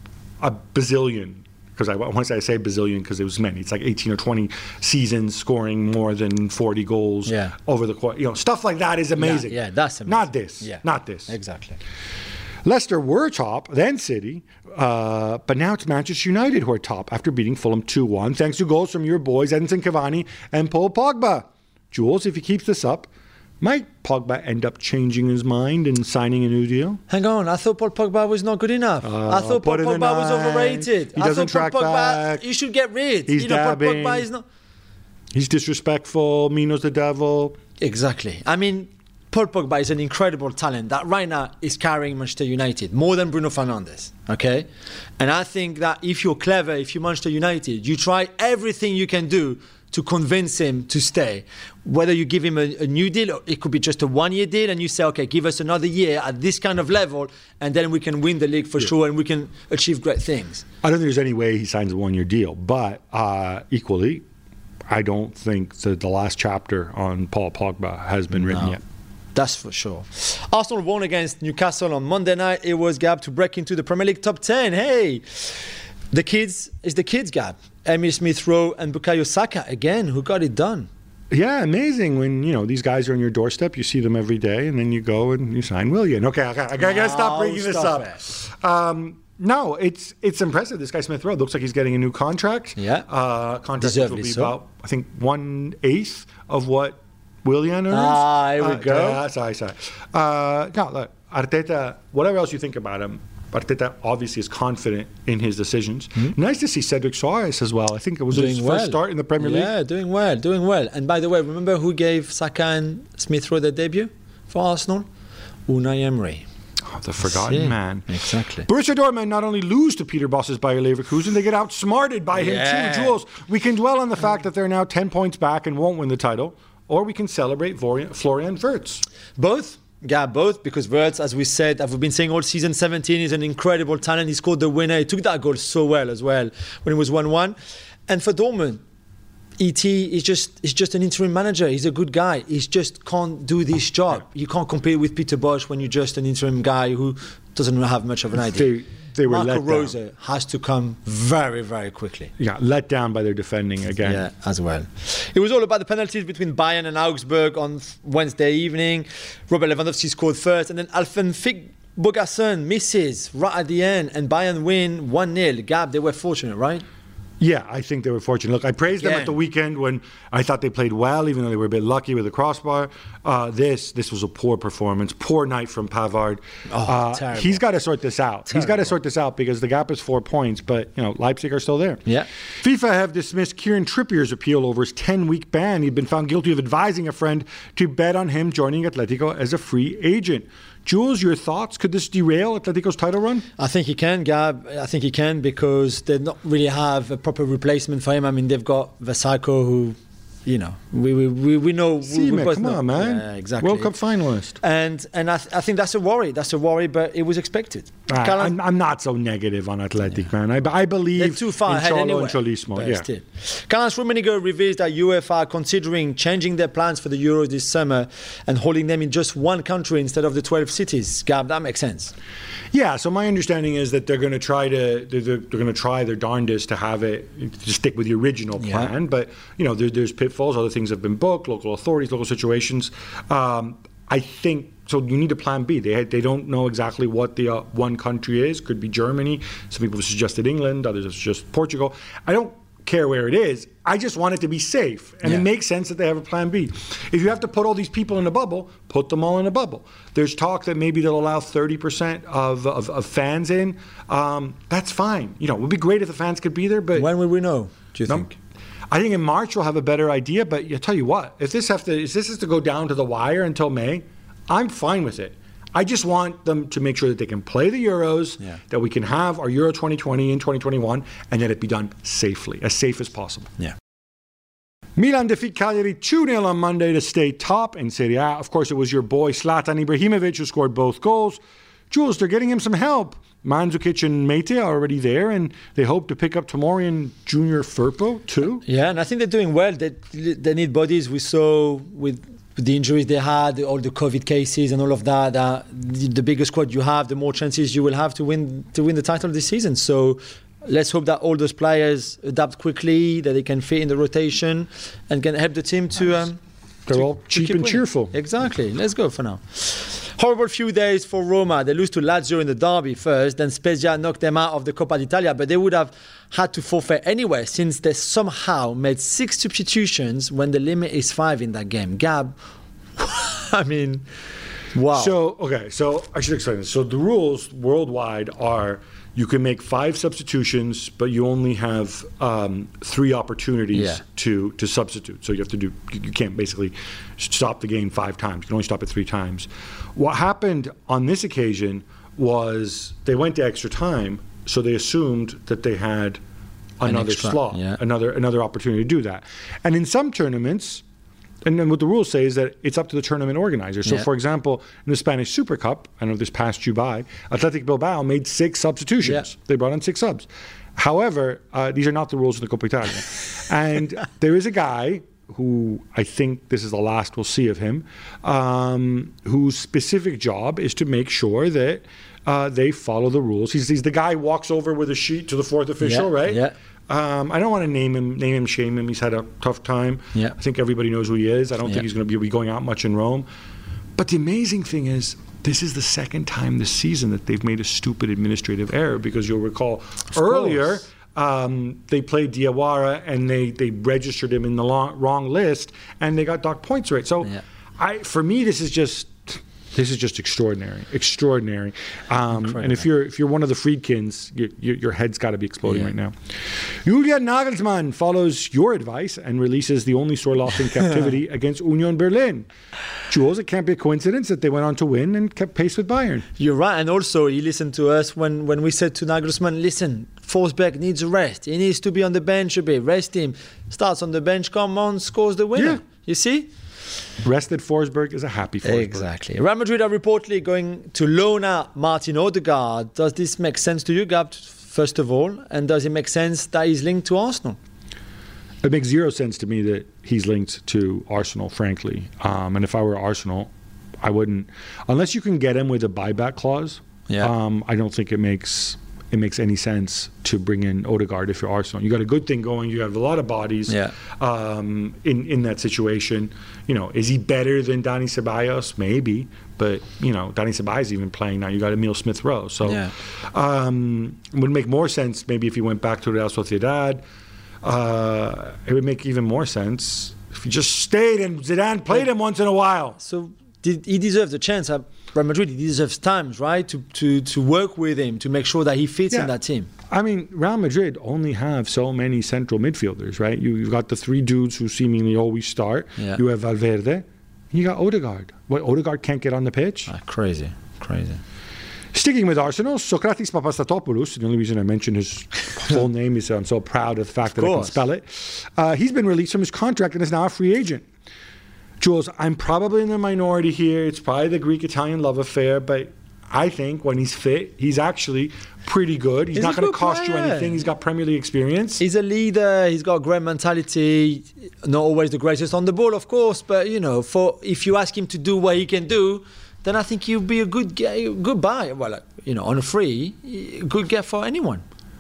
a bazillion. Because I once I say bazillion because it was many. It's like eighteen or twenty seasons scoring more than forty goals yeah. over the course. You know, stuff like that is amazing. Yeah, yeah that's amazing. Not this. Yeah. Not this. Exactly. Leicester were top, then City, uh, but now it's Manchester United who are top after beating Fulham two one, thanks to goals from your boys Edinson Cavani and Paul Pogba. Jules, if he keeps this up, might Pogba end up changing his mind and signing a new deal? Hang on, I thought Paul Pogba was not good enough. Uh, I thought Paul put in the Pogba was nine. overrated. He I doesn't thought Paul track Pogba, back. you should get rid. He's you know, Paul dabbing. Pogba is not. He's disrespectful. Mino's the devil. Exactly. I mean, Paul Pogba is an incredible talent that right now is carrying Manchester United more than Bruno Fernandes. Okay, and I think that if you're clever, if you're Manchester United, you try everything you can do to convince him to stay. Whether you give him a, a new deal, or it could be just a one-year deal, and you say, okay, give us another year at this kind of level, and then we can win the league for yeah. sure, and we can achieve great things. I don't think there's any way he signs a one-year deal, but uh, equally, I don't think that the last chapter on Paul Pogba has been written no. yet. That's for sure. Arsenal won against Newcastle on Monday night. It was, Gab, to break into the Premier League top ten. Hey, the kids, it's the kids, Gab. Emile Smith-Rowe and Bukayo Saka, again, who got it done. Yeah, amazing when, you know, these guys are on your doorstep, you see them every day, and then you go and you sign Willian. Okay, okay I gotta no, stop bringing this stop up. Um, no, it's it's impressive. This guy Smith-Rowe looks like he's getting a new contract. Yeah. Uh, contract Deservedly will be so. about, I think, one-eighth of what Willian earns. Ah, here we uh, go. Uh, sorry, sorry. Uh, no, look, Arteta, whatever else you think about him, Arteta obviously is confident in his decisions. Mm-hmm. Nice to see Cedric Soares as well. I think it was doing his well. first start in the Premier League. Yeah, doing well, doing well. And by the way, remember who gave Saka and Smith-Rowe their debut for Arsenal? Unai Emery. Oh, the forgotten See? man. Exactly. Borussia Dortmund not only lose to Peter Bosz's Bayer Leverkusen, they get outsmarted by him yeah. too. Jules, we can dwell on the fact that they're now ten points back and won't win the title, or we can celebrate Florian Wirtz. Both. Yeah, both, because Wirtz, as we said, as we've been saying all season, seventeen is an incredible talent. He scored the winner. He took that goal so well as well when it was one one. And for Dortmund, E T is just is just an interim manager. He's a good guy. He just can't do this job. You can't compete with Peter Bosz when you're just an interim guy who doesn't have much of an idea. They, they were Marco let Rose down. has to come very, very quickly. Yeah, let down by their defending again. Yeah, as well. It was all about the penalties between Bayern and Augsburg on Wednesday evening. Robert Lewandowski scored first, and then Alfred Fig- Bogason misses right at the end, and Bayern win one nil. Gab, they were fortunate, right? Yeah, I think they were fortunate. Look, I praised them Yeah. at the weekend when I thought they played well, even though they were a bit lucky with the crossbar. Uh, this this was a poor performance, poor night from Pavard. Oh, uh, terrible. He's got to sort this out. He's got to Terrible. sort this out because the gap is four points, but you know Leipzig are still there. Yeah. FIFA have dismissed Kieran Trippier's appeal over his ten-week ban. He'd been found guilty of advising a friend to bet on him joining Atletico as a free agent. Jules, your thoughts? Could this derail Atletico's title run? I think he can, Gab. I think he can because they not really have a proper replacement for him. I mean, they've got Vasako, who, you know, we we, we, we know. See, we, we man, both come know. on, man. Yeah, exactly. World Cup finalist. And and I, th- I think that's a worry. That's a worry, but it was expected. I, Callum- I'm, I'm not so negative on Athletic, man. I, I believe They're too far in ahead Cholo anyway. and Cholismo. But Yeah. still. Karl-Heinz Rummenigge reveals that UEFA are considering changing their plans for the Euros this summer and holding them in just one country instead of the twelve cities. Gab, that makes sense. Yeah, so my understanding is that they're going to try to they're, they're going to try their darndest to have it to stick with the original Yeah. plan. But you know, there, there's pitfalls. Other things have been booked. Local authorities, local situations. Um, I think so. You need a plan B. They they don't know exactly what the uh, one country is. Could be Germany. Some people have suggested England. Others have suggested Portugal. I don't care where it is. I just want it to be safe. And Yeah. it makes sense that they have a plan B. If you have to put all these people in a bubble, put them all in a bubble. There's talk that maybe they'll allow thirty percent of, of, of fans in. Um, that's fine. You know, it would be great if the fans could be there, but When will we know, do you No. think? I think in March we'll have a better idea. But I tell you what, if this have to, if this is to go down to the wire until May, I'm fine with it. I just want them to make sure that they can play the Euros, Yeah. that we can have our Euro twenty twenty and twenty twenty-one, and that it be done safely, as safe as possible. Yeah. Milan defeat Cagliari two nil on Monday to stay top in Serie A. Of course, it was your boy Zlatan Ibrahimovic who scored both goals. Jules, they're getting him some help. Mandzukic and Mete are already there, and they hope to pick up Tomorian Junior Firpo too. Yeah, and I think they're doing well. They, they need bodies. We saw with the injuries they had, all the COVID cases and all of that. Uh, the, the bigger squad you have, the more chances you will have to win to win the title this season. So let's hope that all those players adapt quickly, that they can fit in the rotation, and can help the team to. Um, They're to- all to cheap keep and winning. cheerful. Exactly. Let's go for now. Horrible few days for Roma. They lose to Lazio in the derby first, then Spezia knocked them out of the Coppa d'Italia, but they would have had to forfeit anyway since they somehow made six substitutions when the limit is five in that game. Gab, I mean, wow. So, okay, so I should explain this. So the rules worldwide are you can make five substitutions, but you only have um, three opportunities Yeah. to, to substitute. So you have to do, you can't basically stop the game five times. You can only stop it three times. What happened on this occasion was they went to extra time, so they assumed that they had another extra, slot, yeah. another another opportunity to do that. And in some tournaments, and then what the rules say is that it's up to the tournament organizer. So, Yeah. for example, in the Spanish Super Cup, I know this passed you by, Athletic Bilbao made six substitutions. Yeah. They brought in six subs. However, uh, these are not the rules of the Coppa Italia. And there is a guy who I think this is the last we'll see of him, um, whose specific job is to make sure that uh, they follow the rules. He's, he's the guy who walks over with a sheet to the fourth official, Yeah, right? yeah. Um, I don't want to name him, name him, shame him. He's had a tough time. Yeah. I think everybody knows who he is. I don't Yeah. think he's going to be going out much in Rome. But the amazing thing is, this is the second time this season that they've made a stupid administrative error, because you'll recall earlier um, they played Diawara and they, they registered him in the long, wrong list and they got docked points right. So Yeah. I, for me, this is just this is just extraordinary, extraordinary. Um, and if you're if you're one of the Friedkins, you, you, your head's got to be exploding Yeah. right now. Julian Nagelsmann follows your advice and releases the only sore loss in captivity against Union Berlin. Jules, it can't be a coincidence that they went on to win and kept pace with Bayern. You're right, and also he listened to us when, when we said to Nagelsmann, listen, Forsberg needs a rest. He needs to be on the bench a bit. Rest him. Starts on the bench, come on, scores the winner. Yeah. You see? Rested Forsberg is a happy Forsberg. Exactly. Real Madrid are reportedly going to loan out Martin Odegaard. Does this make sense to you, Gab, first of all? And does it make sense that he's linked to Arsenal? It makes zero sense to me that he's linked to Arsenal, frankly. Um, and if I were Arsenal, I wouldn't. Unless you can get him with a buyback clause, Yeah. um, I don't think it makes it makes any sense to bring in Odegaard if you're Arsenal. You got a good thing going. You have a lot of bodies Yeah. um, in in that situation. You know, is he better than Dani Ceballos? Maybe, but you know, Dani Ceballos is even playing now. You got Emil Smith Rowe, so Yeah. um, it would make more sense maybe if he went back to Real Sociedad. Uh, it would make even more sense if he just stayed and Zidane played him once in a while. So did, he deserves a chance at Real Madrid. He deserves times, right, to, to, to work with him, to make sure that he fits Yeah. in that team. I mean, Real Madrid only have so many central midfielders, right? You, you've got the three dudes who seemingly always start. Yeah. You have Valverde. You got Odegaard. What, Odegaard can't get on the pitch? Ah, crazy, crazy. Sticking with Arsenal, Sokratis Papastatopoulos, the only reason I mention his full name is I'm so proud of the fact that I can course. spell it. Uh, he's been released from his contract and is now a free agent. Jules, I'm probably in the minority here. It's probably the Greek-Italian love affair, but I think when he's fit, he's actually pretty good. He's, He's not a going to good cost you player. anything. He's got Premier League experience. He's a leader. He's got a great mentality. Not always the greatest on the ball, of course, but you know, for if you ask him to do what he can do, then I think he'll be a good ga- good buy. Well, like, you know, on a free, good get for anyone.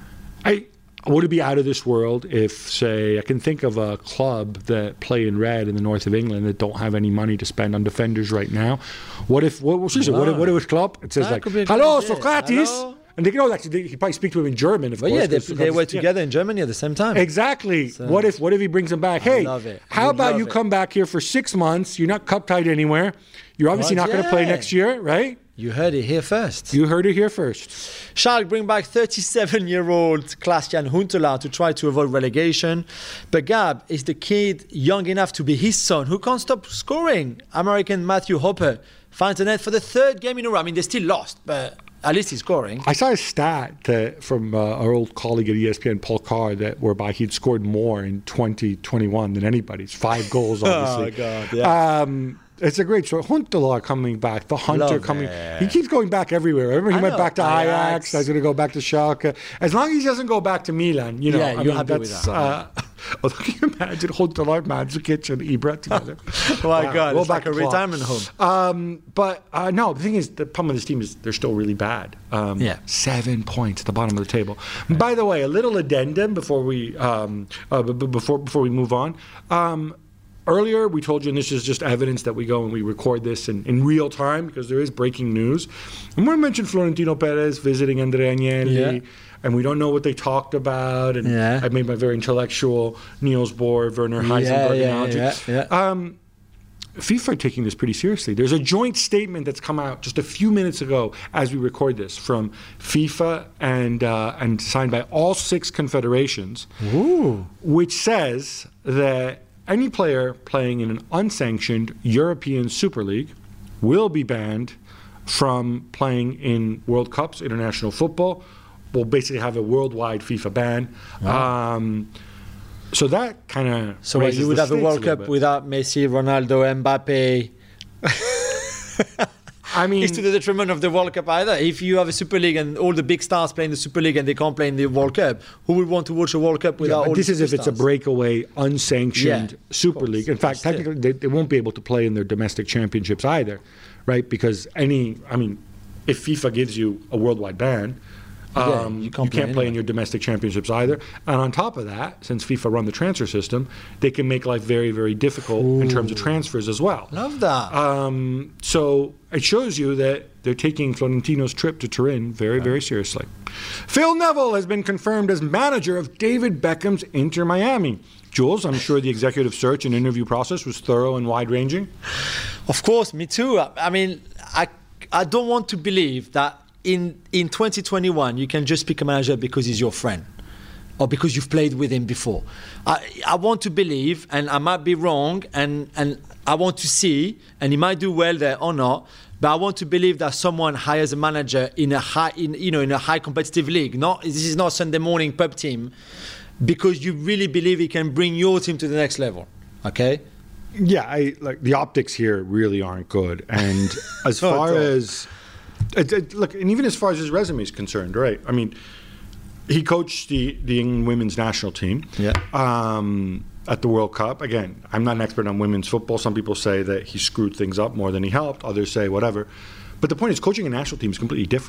I would it be out of this world if, say, I can think of a club that play in red in the north of England that don't have any money to spend on defenders right now. What if, what, what, seriously, what if, what if it's club? It says That like, could be a good hello, idea. Socrates. Hello? And they can know actually, they can probably speak to him in German, of But course. yeah, they, 'cause they Socrates- were yeah. together in Germany at the same time. Exactly. What if what if he brings him back? Hey, love it. how Would about love you it. come back here for six months? You're not cup tied anywhere. You're obviously Right, not going to play yeah. next year, right? You heard it here first. You heard it here first. Schalke bring back thirty-seven-year-old Klaas-Jan Huntelaar to try to avoid relegation. But Gab, is the kid young enough to be his son, who can't stop scoring? American Matthew Hopper finds a net for the third game in a row. I mean, they still lost, but at least he's scoring. I saw a stat that from uh, our old colleague at E S P N, Paul Carr, that whereby he'd scored more in twenty twenty-one than anybody's. Five goals, obviously. Oh, God, yeah. Um, it's a great story. Huntelaar coming back, the Hunter Love coming. it. He keeps going back everywhere. Remember, he I went know. back to Ajax. Ajax. He's going to go back to Schalke. As long as he doesn't go back to Milan, you know. Yeah, I you're mean, happy with that's, that. Uh, although, can you imagine Huntelaar, Mandzukic, and Ibra together? Oh my Wow. God, Go it's back like a to Klopp. retirement home. Um, but uh, no, the thing is, the problem with this team is they're still really bad. Um, Yeah. Seven points at the bottom of the table. By the way, a little addendum before we um, uh, b- b- before before we move on. Um, earlier, we told you, and this is just evidence that we go and we record this in, in real time because there is breaking news. I'm going to mention Florentino Perez visiting Andrea Agnelli. Yeah. And we don't know what they talked about. And Yeah. I made my very intellectual Niels Bohr, Werner Heisenberg yeah, analogy. yeah, yeah. Um, FIFA are taking this pretty seriously. There's a joint statement that's come out just a few minutes ago as we record this from FIFA and uh, and signed by all six confederations, Ooh. which says that any player playing in an unsanctioned European Super League will be banned from playing in World Cups, international football. We'll basically have a worldwide FIFA ban. Wow. Um, so that kind of So what, you would have a World Cup without Messi, Ronaldo, Mbappe. I mean, It's to the detriment of the World Cup either. If you have a Super League and all the big stars play in the Super League and they can't play in the World Cup, who would want to watch a World Cup yeah, without but all this the is if it's a superstars? breakaway, unsanctioned Yeah, Super course. League. In fact, Still. technically, they, they won't be able to play in their domestic championships either, right? Because any, I mean, if FIFA gives you a worldwide ban, um, you you can't can't, play play, in anyway. your domestic championships either. And on top of that, since FIFA run the transfer system, they can make life very, very difficult in terms of transfers as well. Love that. Um, so it shows you that they're taking Florentino's trip to Turin very, very seriously. Phil Neville has been confirmed as manager of David Beckham's Inter Miami. Jules, I'm sure the executive search and interview process was thorough and wide-ranging. Of course, me too. I, I mean, I, I don't want to believe that in, in twenty twenty-one you can just pick a manager because he's your friend or because you've played with him before. I, I want to believe, and I might be wrong, and, and I want to see, and he might do well there or not, but I want to believe that someone hires a manager in a high, in, you know, in a high competitive league. Not this is not Sunday morning pub team, because you really believe he can bring your team to the next level. Okay. Yeah, I, like the optics here really aren't good. And as Not at far all. as it, it, look, and even as far as his resume is concerned, right? I mean, he coached the the England women's national team. Yeah. Um, at the World Cup. Again, I'm not an expert on women's football. Some people say that he screwed things up more than he helped. Others say whatever. But the point is, coaching a national team is completely different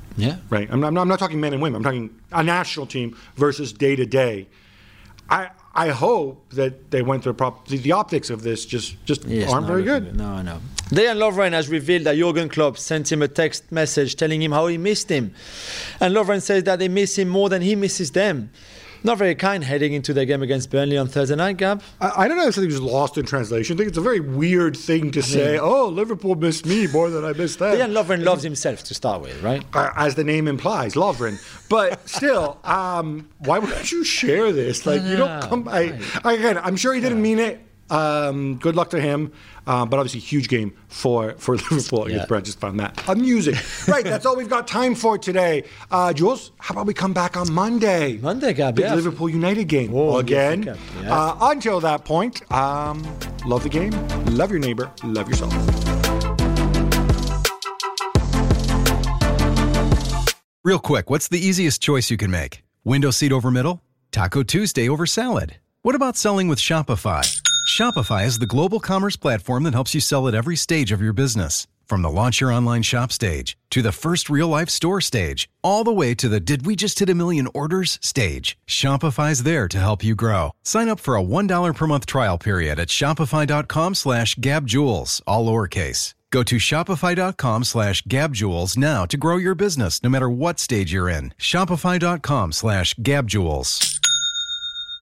Yeah. Right. I'm not, I'm not, I'm not talking men and women. I'm talking a national team versus day to day. I I hope that they went through a prop. The, the optics of this just just Yes, aren't no, very look, good. No, I know. Dejan Lovren has revealed that Jurgen Klopp sent him a text message telling him how he missed him. And Lovren says that they miss him more than he misses them. Not very kind heading into their game against Burnley on Thursday night, Gab. I, I don't know if something was lost in translation. I think it's a very weird thing to I say, mean, oh, Liverpool missed me more than I missed them. Dejan Lovren loves himself to start with, right? Uh, as the name implies, Lovren. But still, um, why would you share this? Like, you don't come... I, I, again, I'm sure he didn't mean it. Um, good luck to him. Uh, but obviously, huge game for, for Liverpool against yeah. Brent. Just found that amusing. Right, that's all we've got time for today. Uh, Jules, how about we come back on Monday? Monday, Gab. Big yeah. Liverpool United game Whoa, again. Yes, yeah. uh, until that point, um, love the game, love your neighbor, love yourself. Real quick, what's the easiest choice you can make? Window seat over middle? Taco Tuesday over salad? What about selling with Shopify? Shopify is the global commerce platform that helps you sell at every stage of your business. From the launch your online shop stage, to the first real-life store stage, all the way to the did we just hit a million orders stage. Shopify's there to help you grow. Sign up for a one dollar per month trial period at shopify.com slash gabjules, all lowercase. Go to shopify.com slash gabjules now to grow your business no matter what stage you're in. Shopify.com slash gabjules.